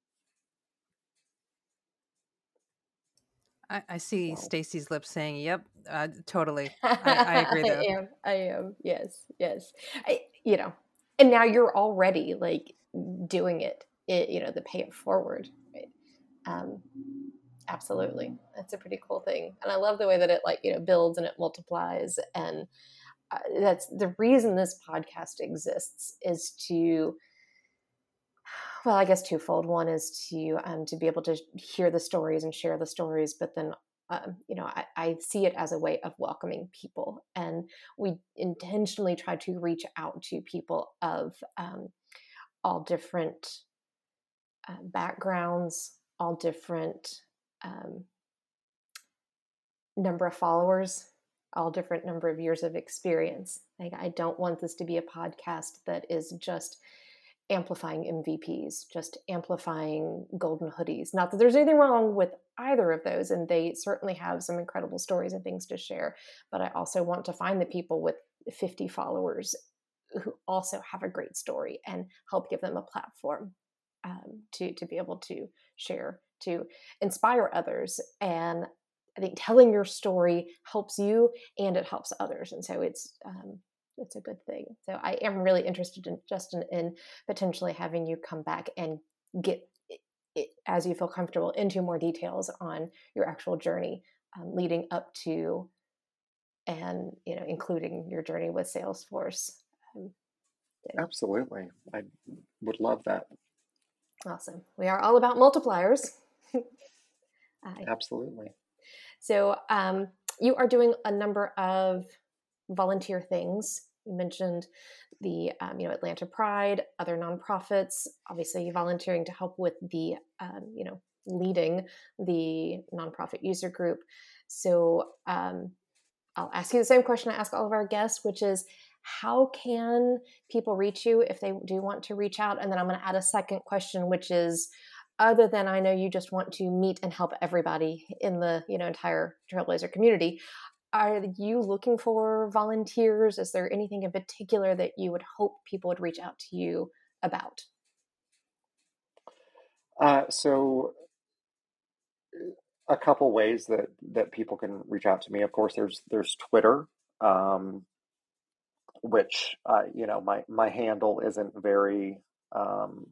I, I see So Stacy's lips saying, "Yep, uh, totally. I, I agree I there." am. I am. Yes. Yes. I, you know, and now you're already like doing it, it you know, the pay it forward. Right? Um, absolutely. That's a pretty cool thing. And I love the way that it like, you know, builds and it multiplies. And uh, that's the reason this podcast exists, is to, well, I guess twofold. One is to um, to be able to hear the stories and share the stories, but then um, you know I, I see it as a way of welcoming people, and we intentionally try to reach out to people of um, all different uh, backgrounds, all different um, number of followers, all different number of years of experience. Like, I don't want this to be a podcast that is just amplifying M V Ps, just amplifying golden hoodies. Not that there's anything wrong with either of those, and they certainly have some incredible stories and things to share. But I also want to find the people with fifty followers who also have a great story and help give them a platform um, to to be able to share, to inspire others. And I think telling your story helps you and it helps others, and so it's um, it's a good thing. So I am really interested in Justin in potentially having you come back and get, it, as you feel comfortable, into more details on your actual journey um, leading up to, and you know, including your journey with Salesforce. Um, yeah. absolutely, I would love that. Awesome. We are all about multipliers. Aye. Absolutely. So um, you are doing a number of volunteer things. You mentioned the um, you know Atlanta Pride, other nonprofits, obviously volunteering to help with the um, you know leading the nonprofit user group. So um, I'll ask you the same question I ask all of our guests, which is, how can people reach you if they do want to reach out? And then I'm going to add a second question, which is, other than, I know you just want to meet and help everybody in the you know entire Trailblazer community, are you looking for volunteers? Is there anything in particular that you would hope people would reach out to you about? Uh, so a couple ways that that people can reach out to me. Of course, there's there's Twitter, um, which uh, you know my my handle isn't very. Um,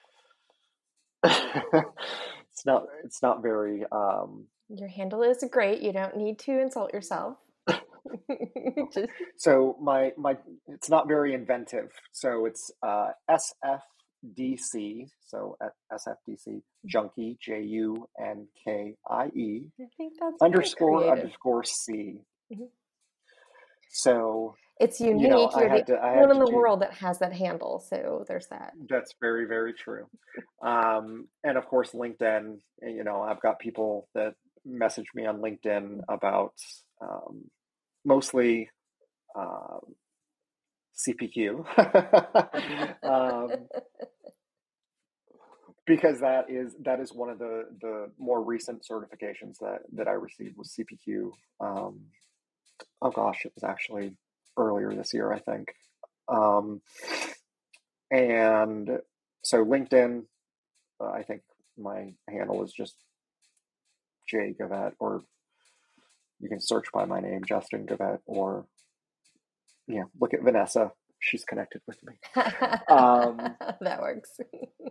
it's not it's not very. Um, Your handle is great. You don't need to insult yourself. Just... So my my it's not very inventive. So it's uh, S F D C. So at S F D C Junkie, J U N K I E I think that's underscore underscore C. Mm-hmm. So it's unique. You know, I You're the had to. I only had one in to the do. world that has that handle. So there's that. That's very very true. Um, and of course, LinkedIn. You know, I've got people that message me on LinkedIn about um, mostly. Um, C P Q, um, because that is that is one of the the more recent certifications that that I received was C P Q. Um, oh gosh, it was actually earlier this year, I think. Um, and so LinkedIn, uh, I think my handle is just J Gavett, or you can search by my name, Justin Gavette, or, you know, look at Vanessa. She's connected with me. Um, that works.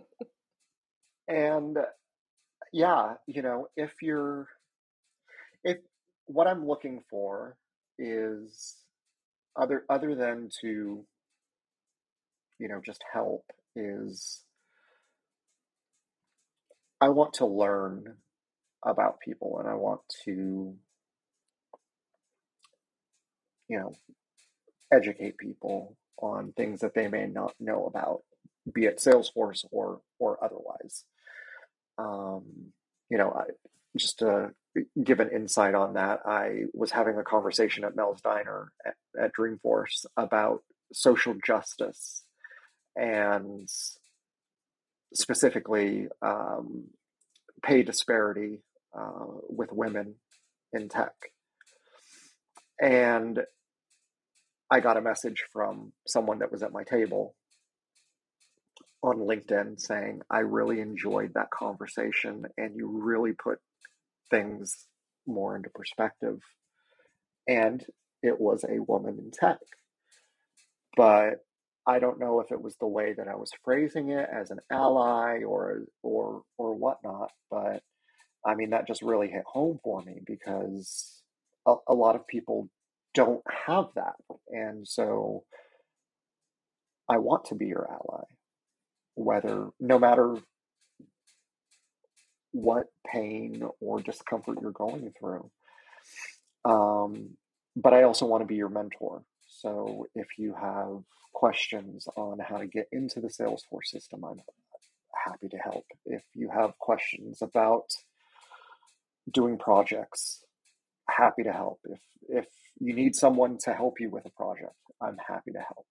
and yeah, you know, if you're, if what I'm looking for is other, other than to, you know, just help, is I want to learn about people, and I want to, you know, educate people on things that they may not know about, be it Salesforce or or otherwise. Um, you know, I, just to give an insight on that, I was having a conversation at Mel's Diner at, at Dreamforce about social justice, and specifically um, pay disparity uh, with women in tech. And I got a message from someone that was at my table on LinkedIn saying, I really enjoyed that conversation, and you really put things more into perspective. And it was a woman in tech. But I don't know if it was the way that I was phrasing it as an ally or or or whatnot, but I mean, that just really hit home for me, because a, a lot of people don't have that. And so I want to be your ally, whether, no matter what pain or discomfort you're going through. Um, but I also want to be your mentor. So if you have questions on how to get into the Salesforce system, I'm happy to help. If you have questions about doing projects, happy to help. If if you need someone to help you with a project, I'm happy to help.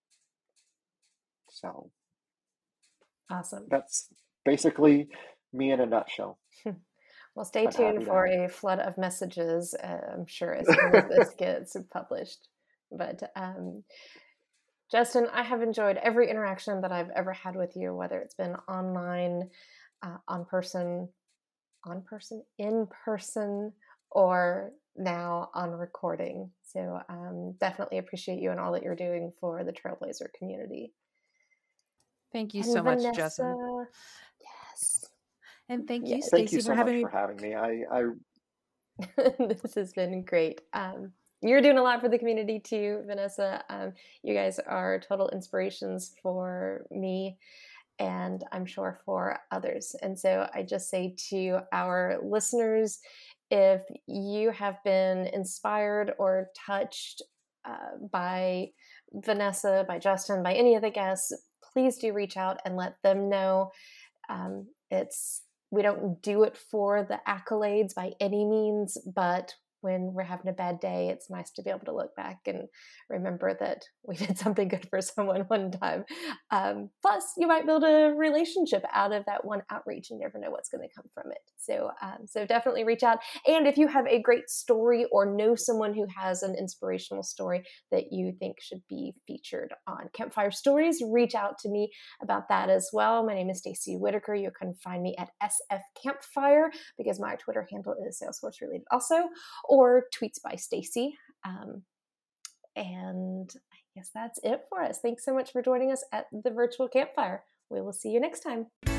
So Awesome. that's basically me in a nutshell. Well, stay I'm tuned happy to for help. a flood of messages, uh, I'm sure, as soon as this gets published. But um, Justin, I have enjoyed every interaction that I've ever had with you, whether it's been online, uh, on person, on person, in person, or now on recording. So um, definitely appreciate you and all that you're doing for the Trailblazer community. Thank you And so Vanessa, much, Justin. yes. And thank you, Yes. Thank you Stacy, so for having much me. for having me. I, I This has been great. Um, you're doing a lot for the community too, Vanessa. Um, you guys are total inspirations for me, and I'm sure for others. And so I just say to our listeners, if you have been inspired or touched uh, by Vanessa, by Justin, by any of the guests, please do reach out and let them know. Um, it's we don't do it for the accolades by any means, but when we're having a bad day, it's nice to be able to look back and remember that we did something good for someone one time. Um, plus, you might build a relationship out of that one outreach. You never know what's going to come from it. So, um, so definitely reach out. And if you have a great story or know someone who has an inspirational story that you think should be featured on Campfire Stories, reach out to me about that as well. My name is Stacy Whitaker. You can find me at S F Campfire because my Twitter handle is Salesforce related also, or tweets by Stacy. Um, and I guess that's it for us. Thanks so much for joining us at the virtual campfire. We will see you next time.